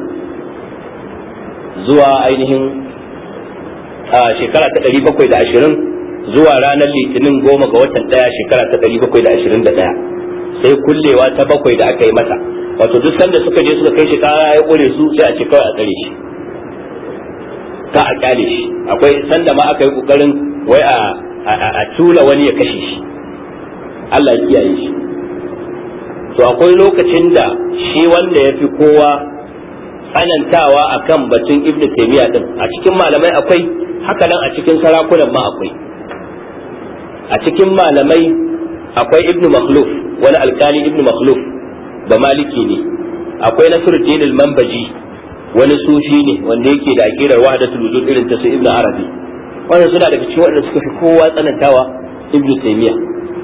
zuwa ainihin a shekara ta ɗari bakwai da ashirin zuwa ranar Litinin goma ga watan ɗaya shekara ta ɗari bakwai da ashirin da ɗaya, sai kullewa ta bakwai da aka yi masa. Wato duk sanda suka je suka kai shi kara ya kore su sai a ce kawai a tsare shi, ka a kyale shi. Akwai sanda ma aka yi kokarin wai a a tula wani ya kashe shi, Allah ya kiyaye shi. To akwai lokacin da shi wanda ya fi kowa tsanantawa akan batun Ibn Taymiyyah din a cikin malamai akwai, haka nan a cikin sarakunan ma akwai. A cikin malamai akwai Ibn Makhluf, wani alkali Ibn Makhluf da maliki ne. Akwai Nasruddin al-Manbaji, wani sufi ne wanda yake da aqidar wahdatul wujud irin ta su Ibn Arabi. Wannan suna daga cikin waɗanda suka fi kowa tsanantawa Ibn Taymiyyah.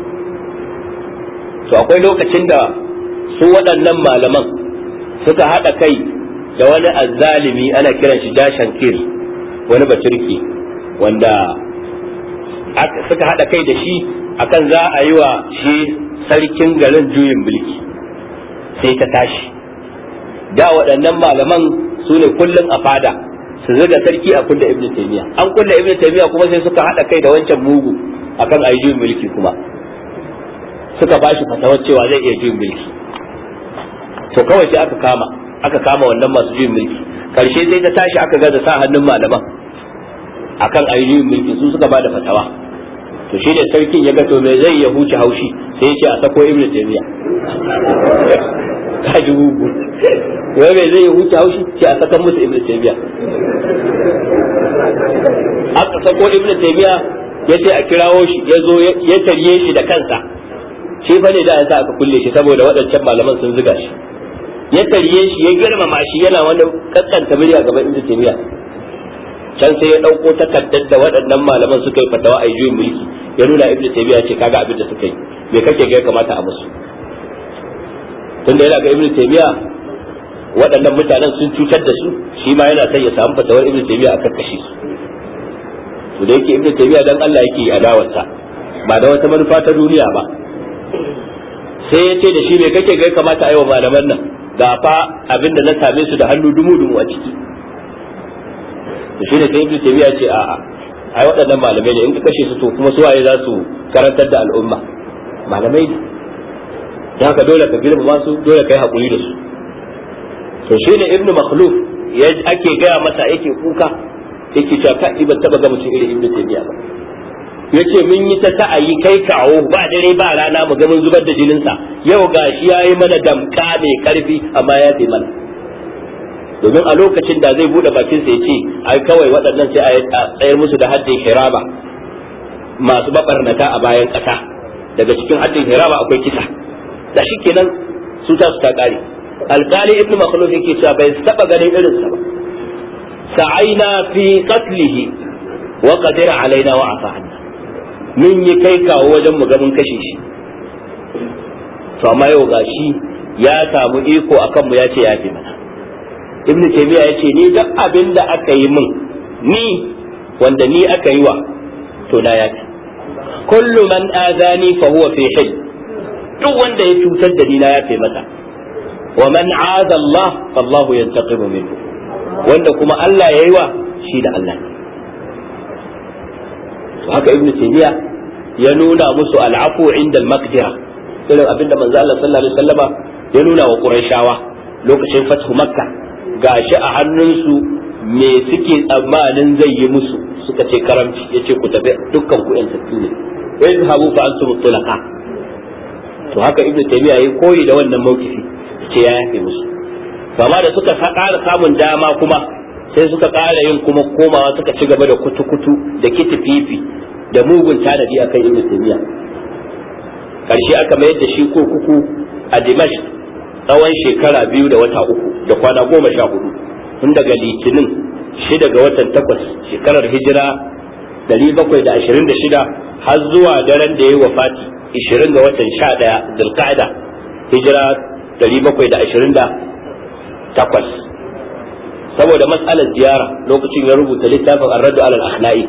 To akwai lokacin da su waɗannan malaman suka haɗa kai da wani azzalimi ana kiran shi Jashankir, wani baturki wanda suka haɗa kai da shi akan za a yi wa shi sarkin garin juyin mulki, sai ta tashi. Da waɗannan malaman su ne kullum a fada su zuga sarki a kulla Ibn Taymiyyah, an kulla Ibn Taymiyyah kuma sai suka haɗa kai da wancan mugu akan a yi juyin mulki, kuma suka ba shi fatawar cewa zai iya juyin mulki. To kawai sai aka kama aka kama wannan masu juyin mulki, karshe sai ta tashi aka gaza sa hannun malaman akan a yi juyin mulki, su suka ba da fatawa. To shi ne sarkin ya ga to me zai ya huce haushi, sai ya ce a sako Ibn Taymiyyah. Ka ji gugu, wai me zai ya huce haushi, ce a sakan musu Ibn Taymiyyah. Aka sako Ibn Taymiyyah, ya ce a kirawo shi, ya zo ya tarye shi da kansa. Shi fa ne da yasa aka kulle shi saboda waɗancan malaman sun zuga shi. Ya tarye shi, ya girmama shi, yana wani kaskanta murya gaban Ibn Taymiyyah. Can sai ya ɗauko takardar da waɗannan malaman suka yi fatawa a juyin mulki, ya nuna Ibn Taymiyyah ce kaga abin da suka yi, me kake ga ya kamata a musu? Tunda yana ga Ibn Taymiyyah waɗannan mutanen sun cutar da su, shi ma yana son ya samu fatawar Ibn Taymiyyah a karkashe su. To da yake Ibn Taymiyyah dan Allah yake adawarsa, ba da wata manufa ta duniya ba. Sai ya ce da shi me kake ga ya kamata a yi wa malaman nan, ga fa abin da na same su da hannu dumu-dumu a ciki. Da shi ne sai Ibn Taymiyyah ce a'a, ai waɗannan malamai ne, in ka kashe su to kuma su waye za su karantar da al'umma? Malamai ne. Da haka dole ka girmama su, dole ka yi haƙuri da su. To shi ne Ibn Makhluf ya ake gaya masa yake kuka, yake cewa ka ban taɓa ga mutum irin Ibn Taymiyyah ba. Yace mun yi ta sa'ayi kai kawo ba dare ba rana mu ga mun zubar da jininsa, yau gashi yayi mana damka mai karfi amma ya fi mana. Domin a lokacin da zai bude bakin sa yace ai kawai waɗannan sai a tsayar musu da haddin hiraba, masu babarnata a bayan ƙasa, daga cikin haddin hiraba akwai kisa, da shi kenan su ta su ta kare. Alƙali Ibn Makhluf yake cewa bai taba ganin irinsa ba. Sa'aina fi qatlihi wa qadira alaina wa afa anna, mun yi kai kawo wajen mu ga mun kashe shi, to amma yau gashi ya samu iko akan mu ya ce ya fi mana. Ibn Taymiyyah ya ce ni duk abin da aka yi min ni wanda ni aka yi wa to na yafi. Kullu man azani fa huwa fi hil, duk wanda ya cutar da ni na yafe masa. Wa man aza Allah fallahu yantaqimu minhu, wanda kuma Allah yayi wa shi da Allah. To haka Ibn Taymiyyah ya nuna musu al'afu inda al-maqdira, irin abinda manzo Allah sallallahu alaihi wasallama ya nuna wa Qurayshawa lokacin fathu Makka. Gashi a hannunsu me suke tsammanin zai yi musu, suka ce karamci, yace ku tafi dukkan ku yan tattu ne, izhabu fa antum tulaqa. To haka Ibn Taymiyyah yayi koyi da wannan mawkifi, ce ya yafe musu. Amma da suka ƙara samun dama kuma sai suka ƙara yin kuma komawa suka ci gaba da kutu-kutu da kitififi da mugun tanadi akan Ibn Taymiyyah. Karshe aka mayar da shi kurkuku a Dimashq tsawon shekara biyu da wata uku da kwana goma sha hudu, tun daga Litinin shida ga watan takwas shekarar hijira dari bakwai da ashirin da shida har zuwa daren da ya yi wafati ishirin ga watan sha ɗaya Zulqa'da hijira dari bakwai da ashirin da takwas. Saboda matsalar ziyara lokacin ya rubuta littafin Ar-Raddu 'ala al-Akhla'i.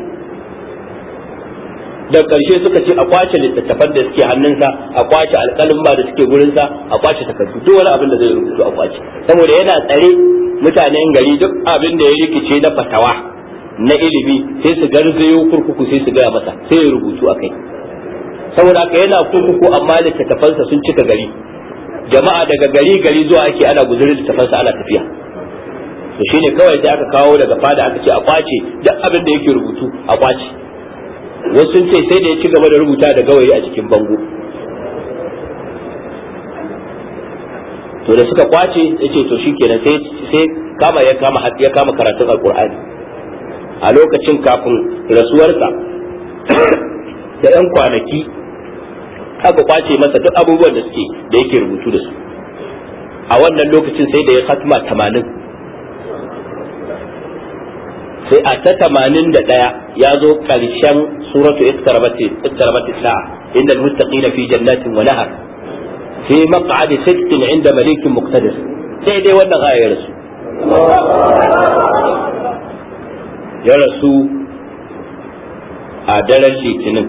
Da ƙarshe suka ce a kwace littattafan da suke hannunsa, a kwace alƙalin ba da suke gurinsa, a kwace takardu, duk wani abin da zai rubutu a kwace, saboda yana tsare mutanen gari duk abin da ya rikice na fatawa na ilimi sai su garzayo kurkuku sai su gaya masa sai ya rubutu a kai. Saboda haka yana kurkuku amma littattafansa sun cika gari, jama'a daga gari gari zuwa ake ana guzurin littattafansa ana tafiya. To shine kawai sai aka kawo daga fada aka ce a kwace duk abin da yake rubutu a kwace. Wasu sun ce sai da ya ci gaba da rubuta da gawayi a cikin bango. To da suka kwace ya ce to shikenan sai sai kama ya kama ya kama karatun alqur'ani a lokacin kafin rasuwarsa da yan kwanaki aka kwace masa duk abubuwan da suke da yake rubutu da su. A wannan lokacin sai da ya khatma tamanin, sai a ta tamanin da ɗaya ya zo ƙarshen suratu iqtarabati sa'a inda almuttaqina fi jannatin wa nahar fi maq'adi sidqin inda malikin muqtadir, sai dai wannan aya ya rasu ya rasu a daren litinin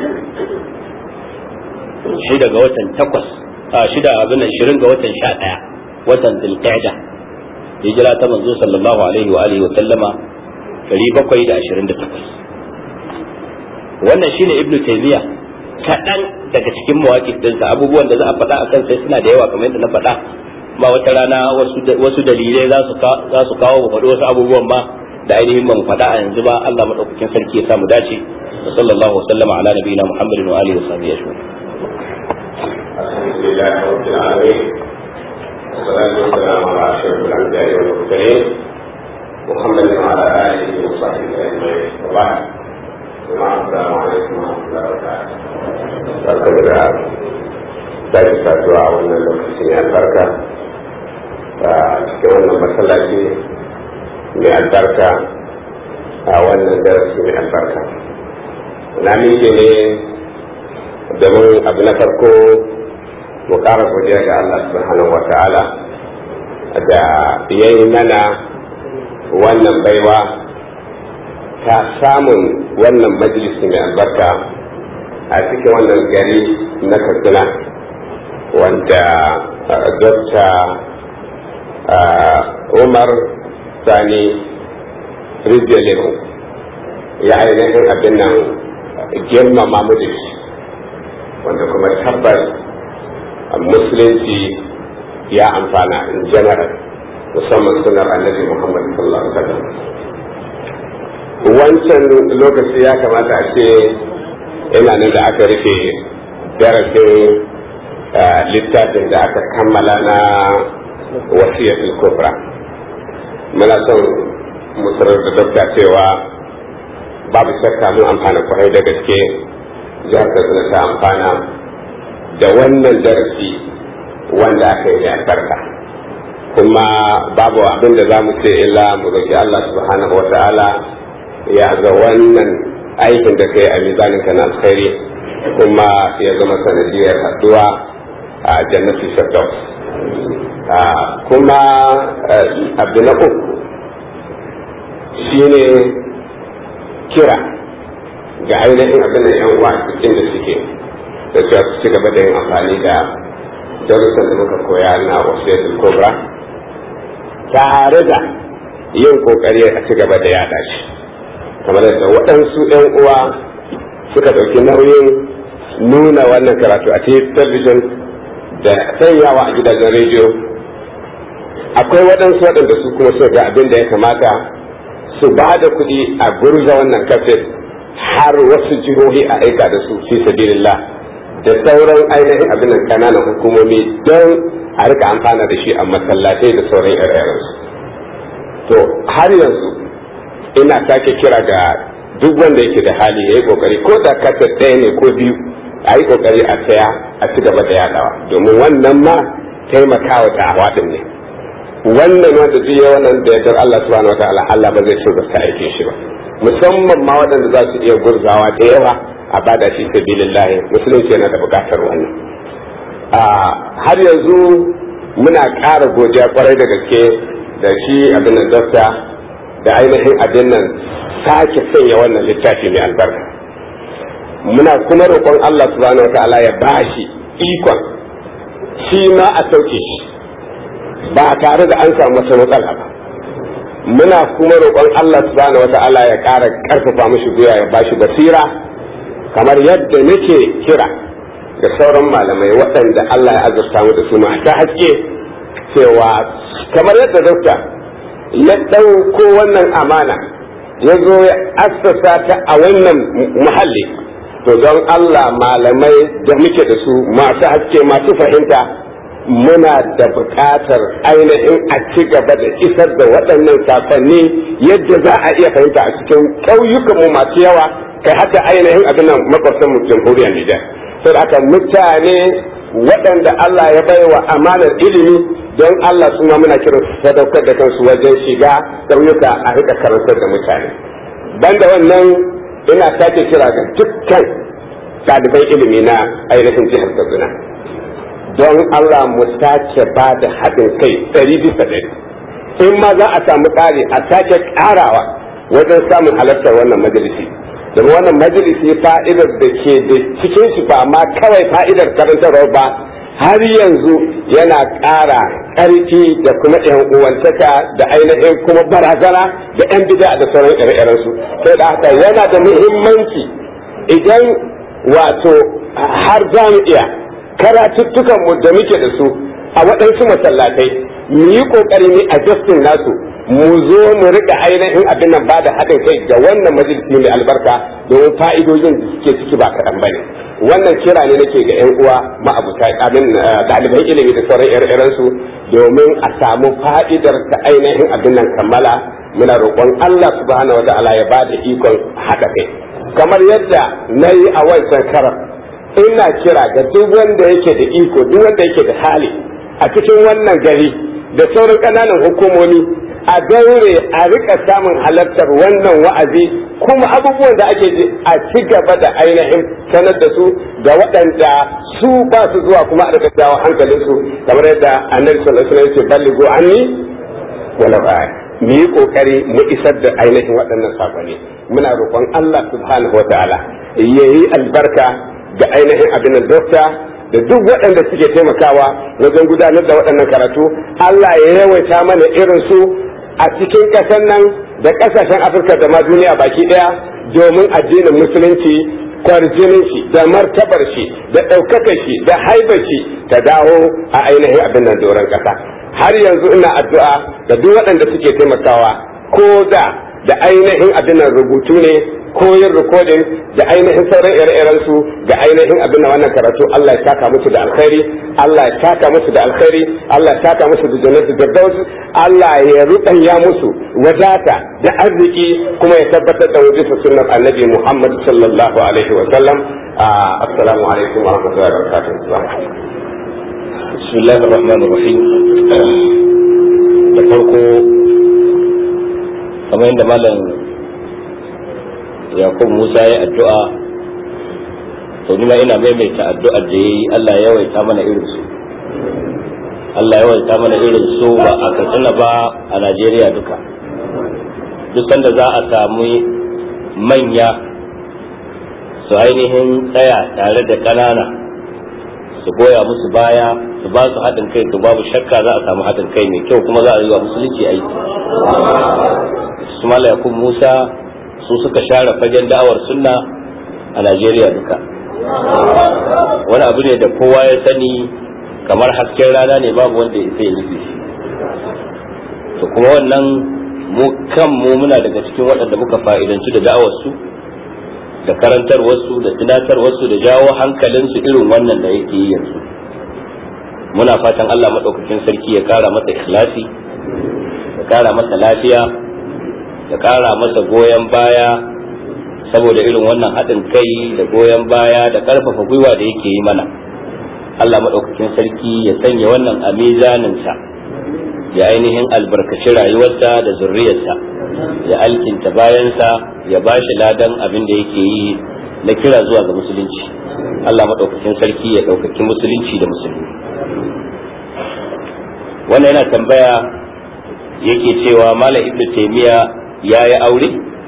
shida ga watan takwas a shida abin nan shirin ga watan sha ɗaya watan zulqa'da hijira ta manzo sallallahu alaihi wa alihi wa sallama dari bakwai da ashirin da takwas. Wannan shine Ibn Taymiyyah kaɗan daga cikin mawaƙif ɗinsa. Abubuwan da za a faɗa a kan sai suna da yawa kamar yadda na faɗa, ba wata rana wasu dalilai za su kawo mu faɗi wasu abubuwan ba da ainihin ba mu faɗa a yanzu ba. Allah maɗaukakin sarki ya samu dace. wa sallallahu wa sallama ala nabiyina Muhammadin wa alihi wa sahbihi ajma'in. Alhamdulillahi rabbil alamin. Wassalatu wassalamu ala ashrafil anbiya'i wal mursalin محمد وعلى آله وصحبه أجمعين. وبعد السلام عليكم ورحمة الله وبركاته. barka da sake saduwa a wannan lokacin ya albarka a cikin wannan masallaci mai albarka a wannan darasi mai albarka. Na miƙe ne domin abu na farko mu ƙara godiya ga Allah subhanahu wa ta'ala da yayi mana wannan baiwa ta samun wannan majalisi mai albarka a cikin wannan gari na Kaduna, wanda Dokta Umar Sani Rijiyar ya ainihin abin nan girmama mu da shi, wanda kuma tabbas musulunci ya amfana in general, musamman sunar annabi Muhammad sallallahu alaihi wasallam. Wancan lokaci ya kamata a ce ina nan da aka rufe darasin littafin da aka kammala na wasiyatul kubra. Muna son mu sanar da dokta cewa babu shakka mun amfana kwarai da gaske, jihar Katsina ta amfana da wannan darasi wanda aka yi a barka. Kuma babu abin da za mu ce illa mu roki Allah subhanahu wa ta'ala ya ga wannan aikin da kai a mizanin ka na alkhairi kuma ya zama sanadiyar haduwa a jannatin firdaus. Kuma abu na uku shine kira ga ainihin abin da yan uwa cikin da suke da su ci gaba da yin amfani da darussan da muka koya na wasiyatul kubra tare da yin kokari a ci gaba da yada shi, kamar yadda waɗansu yan uwa suka ɗauki nauyin nuna wannan karatu a talabijin da sanyawa a gidajen rediyo. Akwai waɗansu waɗanda su kuma suka ga abin da ya kamata su ba da kuɗi a gurza wannan kafin har wasu jihohi a aika da su fi sabilillah da sauran ainihin abin nan kananan hukumomi don a rika amfana da shi a masallatai da sauran ire su. To har yanzu ina sake kira ga duk wanda yake da hali ya yi kokari ko da kasar ɗaya ne ko biyu a yi kokari a saya a ci gaba da yadawa, domin wannan ma taimakawa da'awa din ne. Wannan wanda zai yi wannan da yardar Allah subhanahu wa ta'ala Allah ba zai so ta aikin shi ba, musamman ma waɗanda za su iya gurzawa da yawa a bada shi sabilillah. Musulunci yana da buƙatar wannan. Har yanzu muna ƙara godiya kwarai da gaske da shi abin nan dafta da ainihin abin nan sake sanya wannan littafi mai albarka. Muna kuma roƙon Allah subhanahu wa ta'ala ya bashi ikon shi ma a sauke shi ba tare da an samu wata matsala ba. Muna kuma roƙon Allah subhanahu wa ta'ala ya ƙara ƙarfafa mishi gwiwa ya bashi basira, kamar yadda nake kira da sauran malamai waɗanda Allah ya azurta mu da su ta haske cewa kamar yadda dokta ya ɗauko wannan amana ya zo ya assasa ta a wannan muhalli, to don Allah malamai da muke da su masu haske masu fahimta muna da buƙatar ainihin a ci gaba da isar da waɗannan sakonni yadda za a iya fahimta a cikin ƙauyukan mu masu yawa, kai haka ainihin abin nan makwabtan mu jamhuriyar Nijar. Sai haka mutane waɗanda Allah ya baiwa amanar ilimi don Allah su ma muna kiran su sadaukar da kansu wajen shiga ƙauyuka a rika karantar da mutane. Banda wannan ina sake kira ga dukkan ɗaliban ilimi na ainihin jihar Kaduna don Allah mu sace ba da haɗin kai ɗari bisa ɗari. In ma za a samu ƙari a sake ƙarawa wajen samun halartar wannan majalisi. Domin wannan majalisi fa'idar da ke da cikin shi ba ma kawai fa'idar karantarwa ba, har yanzu yana ƙara ƙarfi da kuma ‘yan uwantaka da ainihin kuma barazana da ‘yan bida da sauran ire-irensu. Sai da haka yana da muhimmanci idan wato har za mu iya karatuttukan mu da muke da su a waɗansu masallatai mu yi ƙoƙari ne a justin nasu mu zo mu rika ainihin abin nan ba da haɗin kai ga wannan majalisi mai albarka domin fa'idojin da suke ciki ba kaɗan bane. Wannan kira ne nake ga 'yan uwa ma'abuta abin ɗaliban ilimi da sauran ire su domin a samu fa'idar ta ainihin abin nan kammala. Muna roƙon Allah subhanahu wa ta'ala ya ba da ikon haɗa kai kamar yadda na yi a wancan karar. Ina kira ga duk wanda yake da iko, duk wanda yake da hali a cikin wannan gari da sauran ƙananan hukumomi a daure a rika samun halartar wannan wa'azi, kuma abubuwan da ake ji a ci gaba da ainihin sanar da su ga waɗanda su ba su zuwa, kuma a rika jawo hankalin su kamar yadda annabi sallallahu alaihi wasallam ya ce ballighu anni wala ba'a. Mu yi kokari mu isar da ainihin waɗannan sakonni. Muna roƙon Allah subhanahu wataala yayi albarka ga ainihin abin dokta da duk waɗanda suke taimakawa wajen gudanar da waɗannan karatu. Allah ya yawaita mana irin su a cikin ƙasar nan da ƙasashen Afirka da ma duniya baki ɗaya, domin addinin musulunci kwarjinin shi da martabar shi da ɗaukakar shi da haibar shi ta dawo a ainihin abin nan doron ƙasa. Har yanzu ina addu'a ga duk waɗanda suke taimakawa, ko da da ainihin abin nan rubutu ne ko yin rikodin da ainihin sauran ire-iren su ga ainihin abin da wannan karatu. Allah ya saka musu da alkhairi, Allah ya saka musu da alkhairi, Allah ya saka musu da jannatu firdaus, Allah ya rubanya musu wadata da arziki, kuma ya tabbatar da wajibin sunnar annabi Muhammad sallallahu alaihi wa sallam. Assalamu alaikum wa rahmatullahi wa barakatuh. Bismillahir rahmanir rahim. Da farko kamar yadda malam yakub musa ya addu'a, to ni ma ina maimaita addu'ar da yayi Allah ya yawaita mana irin su Allah ya yawaita mana irin su ba a Katsina ba a Najeriya duka. Duk sanda za a samu manya su ainihin tsaya tare da ƙanana su goya musu baya su ba su haɗin kai, to babu shakka za a samu haɗin kai mai kyau kuma za a yi wa musulunci aiki. su Mala Yakub Musa su suka share fagen da'awar sunna a Najeriya duka. Wani abu ne da kowa ya sani kamar hasken rana ne, babu wanda ya sai nufi shi. To kuma wannan mu kanmu muna daga cikin waɗanda muka fa'idanci da da'awar su da karantarwarsu da tunatarwarsu da jawo hankalinsu irin wannan da yake yi yanzu. Muna fatan Allah maɗaukakin sarki ya ƙara masa ikhlasi, ya ƙara masa lafiya, ya ƙara masa goyon baya saboda irin wannan haɗin kai da goyon baya da ƙarfafa gwiwa da yake yi mana. Allah maɗaukakin sarki ya sanya wannan a mizaninsa, ya ainihin albarkaci rayuwarsa da zurriyarsa, ya alkinta bayansa, ya ba shi ladan abin da yake yi na kira zuwa ga musulunci. Allah maɗaukakin sarki ya ɗaukaki musulunci da musulmi. Wannan yana tambaya yake cewa Malam Ibn Taymiya ya yi aure,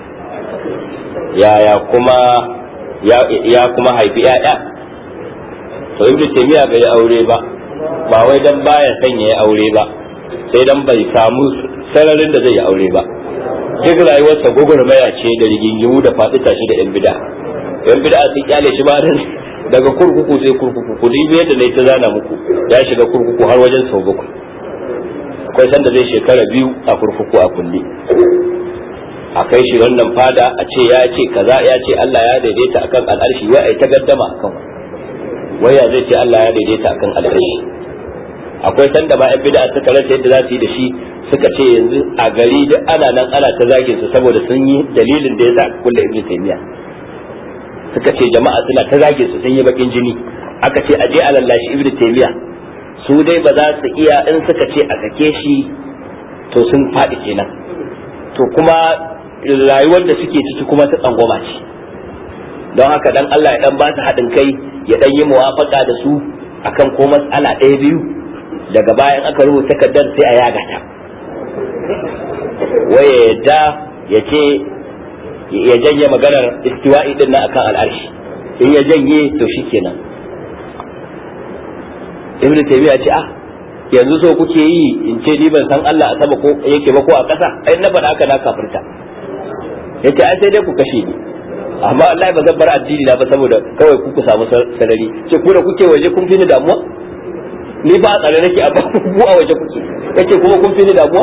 yaya kuma ya kuma haifi ‘ya'ya. To Ibn Taymiya bai yi aure ba, ba wai dan baya son ya yi aure ba, sai dan bai samu sararin da zai yi aure ba. Duk rayuwarsa gwagwarmaya ce da rigingimu da faɗi tashi da ‘yan bida. ‘Yan bida sun kyale shi ba daga kurkuku sai kurkuku, ku dubi yadda na yi ta zana muku, ya shiga kurkuku har wajen sau bakwai. Akwai sanda zai shekara biyu a kurkuku a kulle. A kai shi wannan fada a ce ya ce kaza, ya ce Allah ya daidaita akan al'arshi, wai ai ta gaddama akan waya zai ce Allah ya daidaita akan al'arshi. Akwai sanda ma ‘yan bida suka rasa yadda za su yi da shi, suka ce yanzu a gari duk ana nan ana ta zagin su saboda sun yi dalilin da ya sa kulle Ibn Taymiya. Suka ce jama'a suna ta zagin su, sun yi bakin jini. Aka ce aje a lallashi Ibn Taymiya, su dai ba za su iya, in suka ce a sake shi to sun faɗi kenan. To kuma rayuwar da suke ciki kuma ta tsangwama ce, don haka dan Allah ya dan ba su haɗin kai, ya dan yi muwafaka da su akan ko matsala ɗaya biyu, daga bayan aka rubuta takardar sai a yaga ta, waye yadda ya ce ya janye maganar istiwa'i din nan akan al'arshi. In ya janye to shikenan. Ibn Taymiya ce ah yanzu so kuke yi in ce ni ban san Allah a sama ko yake ba ko a ƙasa, ai na faɗa haka na kafirta. Yace ai sai dai ku kashe ni, amma Allah ba zan bar addini na ba saboda kawai ku ku samu sarari. Ce ku da kuke waje kun fi ni damuwa, ni ba a tsare nake amma ku a waje kuke, yace kuma kun fi ni damuwa.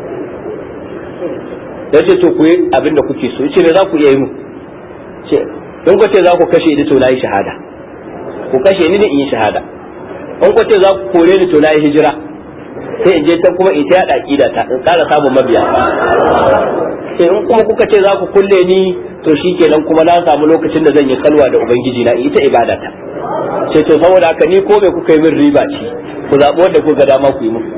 Yace to ku yi abin da kuke so. Yace me za ku iya yi mu? Ce in ku ce za ku kashe ni to na yi shahada, ku kashe ni ne in yi shahada. In ku ce za ku kore ni to na yi hijira, sai in je ta kuma in ta yada aqida ta in ƙara samun mabiya. Sai in kuma kuka ce za ku kulle ni to shikenan kuma na samu lokacin da zan yi kalwa da ubangiji na ita ibada ta. Ce to saboda haka ni ko me kuka yi min riba ce, ku zaɓi wanda kuka ga dama ku yi min.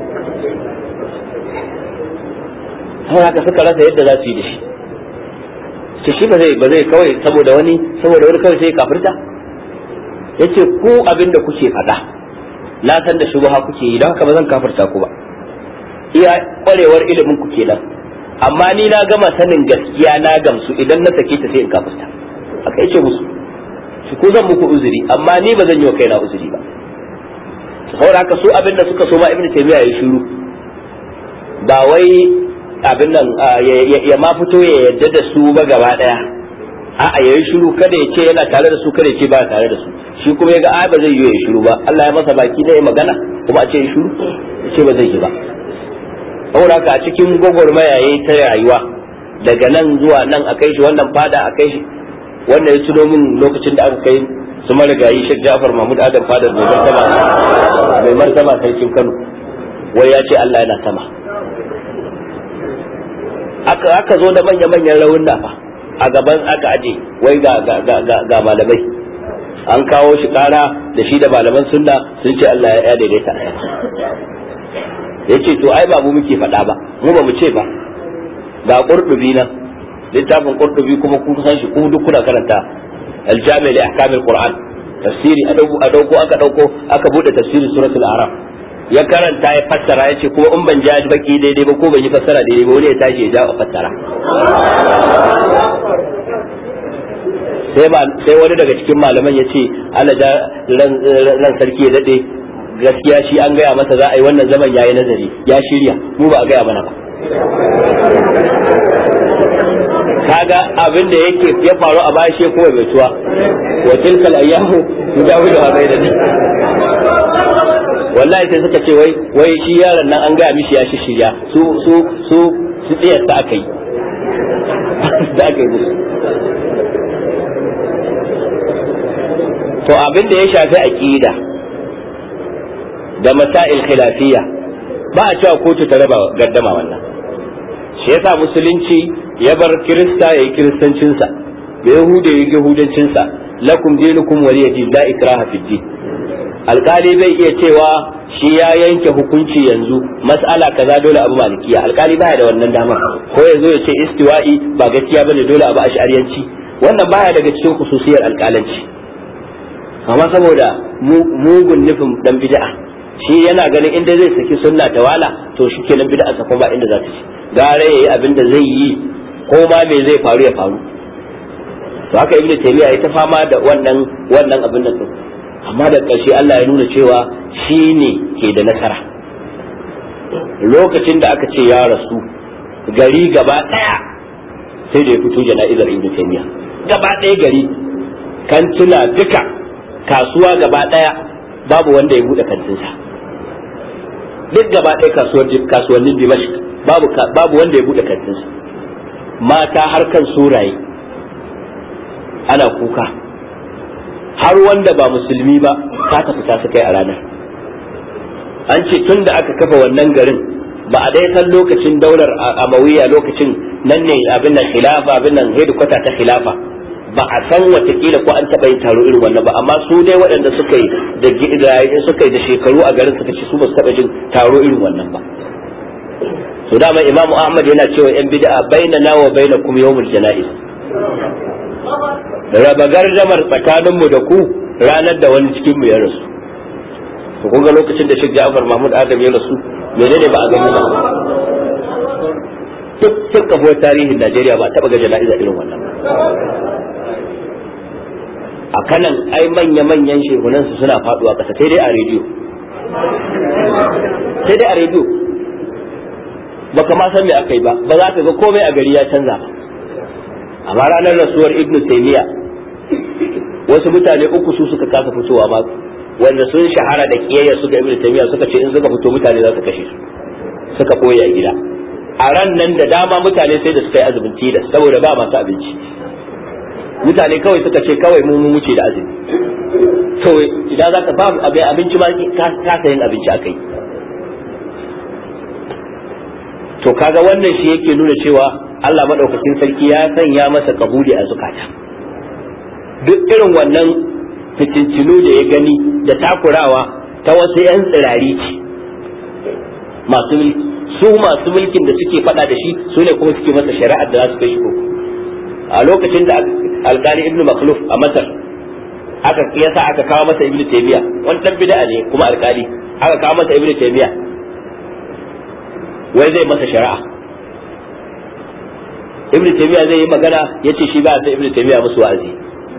Sai haka suka rasa yadda za su yi da shi. Ce shi ba zai ba zai kawai saboda wani saboda wani kawai sai kafirta. Yace ku abin da kuke faɗa na san da shubha kuke yi, don haka ba zan kafirta ku ba, iya kwarewar ilimin ku kenan, amma ni na gama sanin gaskiya na gamsu, idan na sake ta sai in kafirta. Aka yace musu shi ko zan muku uzuri, amma ni ba zan yi wa kaina uzuri ba. Saboda haka su abin da suka so ma Ibn Taymiya ya shiru, ba wai abin nan ya ma fito ya yadda da su ba gaba daya, a'a yayi shiru, kada ya ce yana tare da su, kada ya ce ba tare da su. Shi kuma ya ga ai ba zai yi ya shiru ba, Allah ya masa baki da ya magana kuma a ce ya shiru, ya ce ba zai yi ba. Saboda haka a cikin gwagwarmaya yayi ta rayuwa, daga nan zuwa nan a kai shi wannan fada, a kai shi wannan. Ya tuno min lokacin da aka kai su marigayi Sheikh Ja'far Mahmud Adam fadar mai martaba mai martaba sarkin Kano, wai ya ce Allah yana sama. Aka aka zo da manya-manyan rawun fa a gaban aka aje, wai ga ga ga ga malamai an kawo shi kara da shi da malaman sunna sun ce Allah ya daidaita. Yace to ai ba mu muke faɗa ba, mu ba mu ce ba, ga Qurtubi nan littafin Qurtubi kuma kun san shi ku duk kuna karanta al-Jami' li ahkam al-Qur'an tafsiri a dauko a dauko aka dauko aka bude tafsirin suratul A'raf ya karanta ya fassara ya ce kuma in ban ja baki daidai ba ko ban yi fassara daidai ba wani ya tashi ya ja a fassara sai ba sai wani daga cikin malaman ya ce Allah ja ran sarki ya dade gaskiya shi an gaya masa za a yi wannan zaman yayi nazari ya shirya mu ba a gaya mana ba kaga abin da yake ya faru a baya shi kuma bai tuwa wa tilkal ayyamu tujawidu bainana wallahi sai suka ce wai wai shi yaron nan an gaya mishi ya shi shirya su su su su tsiyar ta akai da akai musu to abin da ya shafi aqida da masail khilafiyya ba a cewa kotu ta raba gaddama wannan shi yasa musulunci ya bar kirista yayi kiristancinsa da yahuda yayi yahudancinsa lakum dinukum waliya din la ikraha fid din alkali bai iya cewa shi ya yanke hukunci yanzu mas'ala kaza dole abu malikiya alkali baya da wannan dama ko yazo ya ce istiwa'i ba gaskiya bane dole abu ash'ariyanci wannan baya daga cikin khususiyar alkalanci amma saboda mugun nufin dan bid'a shi yana ganin inda zai saki sunna ta wala to shikenan bid'a sa kuma ba inda za ta ci gare yayi abin da zai yi ko ma me zai faru ya faru to haka ibnu taymiya ya ta fama da wannan wannan abin da amma da ƙarshe Allah ya nuna cewa shi ne ke da nasara lokacin da aka ce ya rasu gari gaba ɗaya sai da ya fito jana'izar ibnu taymiya gaba ɗaya gari kantuna duka kasuwa gaba ɗaya babu wanda ya buɗe kantinsa duk gaba ɗaya kasuwannin Dimashq babu babu wanda ya buɗe kantinsa mata har kan suraye ana kuka har wanda ba musulmi ba ta tafi ta kai a ranar an ce tun da aka kafa wannan garin ba a dai san lokacin daular amawiya lokacin nan ne abin nan khilafa abin nan hedikwata ta khilafa ba a san watakila ko an taɓa yin taro irin wannan ba amma su dai waɗanda suka yi da suka yi da shekaru a garin suka ce su ba su taɓa jin taro irin wannan ba to dama imamu ahmad yana cewa yan bid'a bainana wa bainakum yawmul janaiz raba gardamar tsakaninmu da ku ranar da wani cikin mu ya rasu to kun ga lokacin da Sheikh Ja'far Mahmud Adam ya rasu menene ba a gani ba duk duk kafuwar tarihin Najeriya ba taba ga jana'iza irin wannan a kanan ai manya manyan shehunan su suna faduwa kasa sai dai a rediyo sai dai a rediyo baka ma san me akai ba ba za ka ga komai a gari ya canza ba amma ranar rasuwar Ibn Taymiyyah wasu mutane uku su suka kasa fitowa ma wanda sun shahara da kiyayya suka Ibn Taymiyyah suka ce in suka fito mutane za su kashe su suka koya a gida a ran nan da dama mutane sai da suka yi azumin tilas saboda ba masu abinci mutane kawai suka ce kawai mu mu wuce da azumi to idan za ka ba abinci ma ka sayin abinci akai to kaga wannan shi yake nuna cewa Allah madaukakin sarki ya sanya masa kabuli a zukata duk irin wannan fitincinu da ya gani da takurawa ta wasu 'yan tsirari ce masu mulki su masu mulkin da suke fada da shi su ne kuma suke masa shari'ar da za su kai shi koko a lokacin da alkali ibnu makhluf a masar aka yasa aka kawo masa ibnu taymiya wani dan bid'a ne kuma alkali aka kawo masa ibnu taymiya wai zai masa shari'a ibnu taymiya zai yi magana yace shi ba sai ibnu taymiya musu wa'azi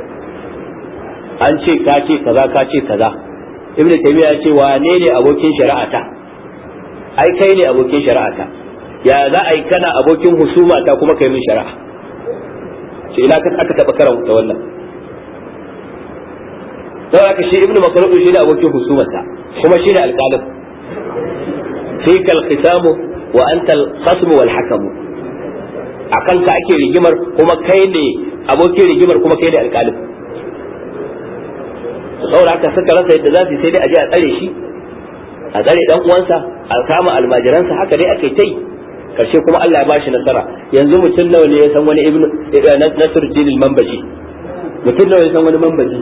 an ce ka ce kaza ka ce kaza ibnu taymiya ya ce wane ne abokin shari'ata ai kai ne abokin shari'ata ya za a yi kana abokin husuma ta kuma kai min shari'a ce ina ka aka taba karanta wannan don haka shi ibnu makhluf shi ne abokin husumarta kuma shi ne alƙalin fikal khitamu wa anta al-khasm wal hakam akan ka ake rigimar kuma kai ne abokin rigimar kuma kai ne alƙalin saboda haka suka rasa yadda za su sai dai a je a tsare shi a tsare dan uwansa a kama almajiransa haka dai ake tai karshe kuma Allah ya bashi nasara yanzu mutum nawa ne ya san wani ibnu Nasruddin al-Manbaji mutum nawa ya san wani Manbaji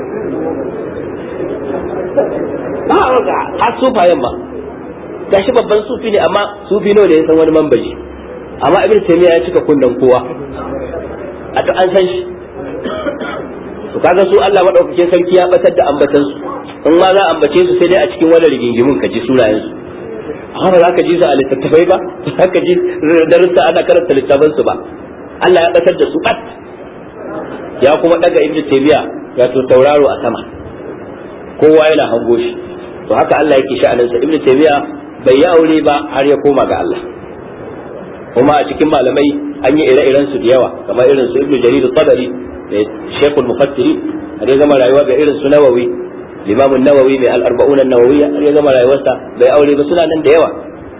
ba har sufayen ma gashi babban sufi ne amma sufi nawa ne ya san wani Manbaji amma ibn taymiya ya cika kunnan kowa a to an san shi to kaga su Allah madaukakin sarki ya batar da ambatan su in ma za a ambace su sai dai a cikin wani rigingimin ka ji sunayen su amma ba za ka ji su a littattafai ba za ka ji darussa ana karanta littafan su ba Allah ya batar da su bat ya kuma daga ibn taymiya ya to tauraro a sama kowa yana hango shi to haka Allah yake sha'anin sa ibn taymiya bai yi aure ba har ya koma ga Allah kuma a cikin malamai an yi ire-iren su da yawa kamar irin su ibn jarir al-tabari da shaykh al-mufassiri har ya gama rayuwa ga irin su nawawi Imam an-Nawawi mai al-arba'un an-nawawiyya har ya gama rayuwarsa bai aure ba suna nan da yawa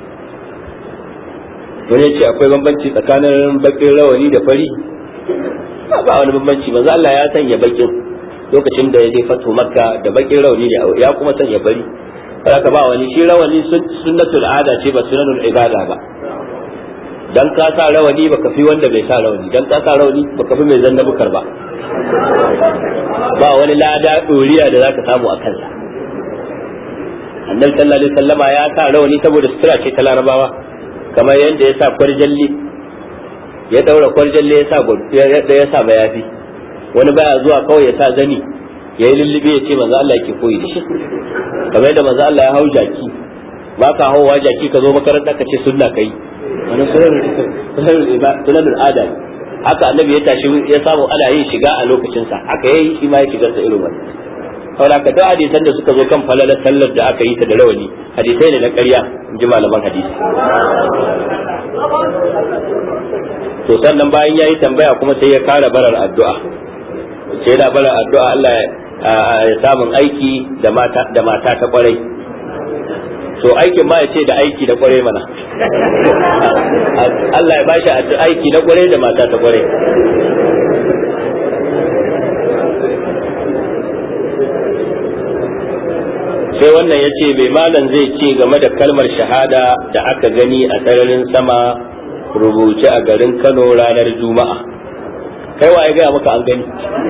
wani ce akwai bambanci tsakanin bakin rawani da fari ba wani bambanci manzo Allah ya sanya bakin lokacin da ya je fatu makka da bakin rawani ne ya kuma sanya fari haka ba wani shi rawani sunnatul ada ce ba sunnul ibada ba dan ka sa rawani baka fi wanda bai sa rawani dan ka sa rawani baka fi mai zanna bukar ba ba wani lada doriya da zaka samu a kansa annabi sallallahu alaihi wasallama ya sa rawani saboda sutura ce ta larabawa kamar yadda ya sa kwarjalli ya daura kwarjalle ya sa da ya sa mayafi wani baya zuwa kawai ya sa zani ya yi lullube ya ce manzo Allah yake koyi da shi kamar yadda manzo Allah ya hau jaki ba ka hawa jaki ka zo makaranta ka ce sunna kai wannan sunan al'ada haka annabi ya tashi ya samu ana yin shiga a lokacin sa haka yayi shi ma ya shigar sa irin wannan saboda ka da hadisan da suka zo kan falalar sallar da aka yi ta da rawani hadisai ne na ƙarya in ji malaman hadisi to sannan bayan yayi tambaya kuma sai ya kara barar addu'a sai da barar addu'a Allah ya samu aiki da mata da mata ta kwarai to aikin ma ya ce da aiki da kwarai mana Allah ya bashi aiki na kwarai da mata ta kwarai sai wannan ya ce mai malam zai ce game da kalmar shahada da aka gani a sararin sama rubuce a garin Kano ranar Juma'a kai wa ya gaya maka an gani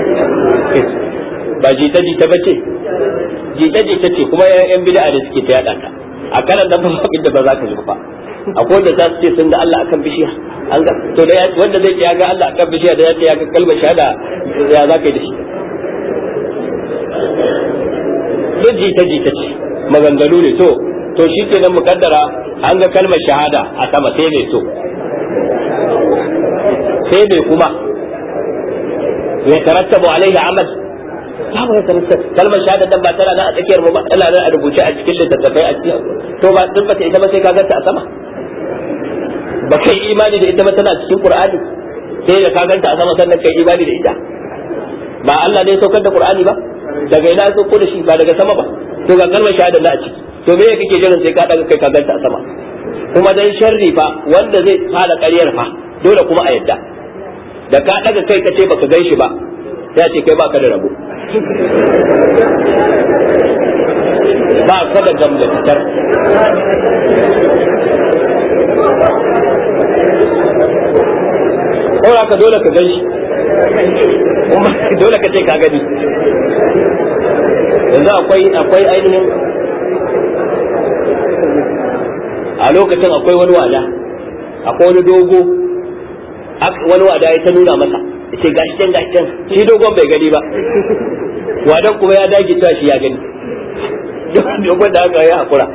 ba jita jita ba ce jita jita ce kuma yan bid'a da suke ta yada ta a kanan nan ba abin da ba za ka ji ba akwai wanda za su ce sun ga Allah akan bishiya an ga to da wanda zai ce ya ga Allah akan bishiya da ya ce ya ga kalmar shahada ya za ka yi da shi duk jita jita ce maganganu ne to to shi ke nan mukaddara an ga kalmar shahada a sama sai mai so sai mai kuma ya tarattabu alaihi amal babu ya tarattabu kalmar shahada dan ba tana nan a tsakiyar mu ba tana nan a rubuce a cikin littattafai a cikin to ba duk ba ta ita ba sai ka ganta a sama ba kai imani da ita ba tana cikin qur'ani sai da ka ganta a sama sannan kai imani da ita ba Allah ne ya saukar da qur'ani ba daga ina so ko da shi ba daga sama ba to ga kalmar shahada na a ciki to me kake jiran sai ka daga kai ka ganta a sama kuma dan sharri fa wanda zai fara ƙaryar fa dole kuma a yadda da ka daga kai ka ce baka gan shi ba sai ce kai baka da rabo ba ka da gamdatar ko ka dole ka gan shi dole ka ce ka gani yanzu akwai akwai ainihin a lokacin akwai wani wada akwai wani dogo wani wada ya ta nuna masa ce gashi can gashi can shi dogon bai gani ba wadan kuma ya dage cewa shi ya gani dogon da aka yi hakura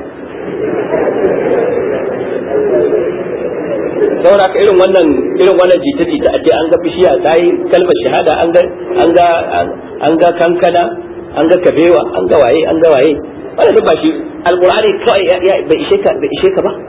saboda haka irin wannan irin wannan jita jita a ce an ga bishiya ta yi kalmar shahada an ga an ga an ga kankana an ga kabewa an ga waye an ga waye wannan duk ba shi alqur'ani kawai bai ishe ka bai ishe ka ba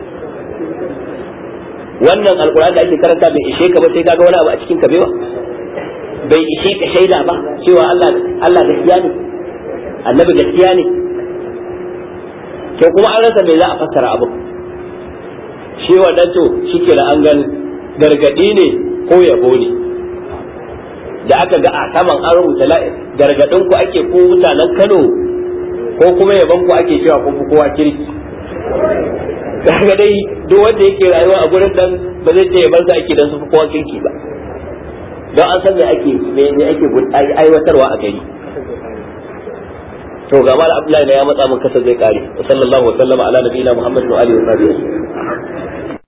wannan alqur'ani da ake karanta bai ishe ka ba sai kaga wani abu a cikin kabewa bai ishe ka shaida ba cewa Allah Allah gaskiya ne annabi gaskiya ne to kuma an rasa me za a fassara abu shi wannan to shike da an gan gargadi ne ko yabo ne da aka ga a saman an rubuta gargadin ku ake ko mutanen Kano ko kuma yaban ku ake cewa ku kowa kirki kaga dai duk wanda yake rayuwa a gurin dan ba zai ce yaban sa ake dan su kowa kirki ba don an san me ake me ake aiwatarwa a gari to ga mal Abdullahi ne ya matsa mun kasa zai kare sallallahu alaihi wa sallama ala nabiyina Muhammadin wa alihi wa sahbihi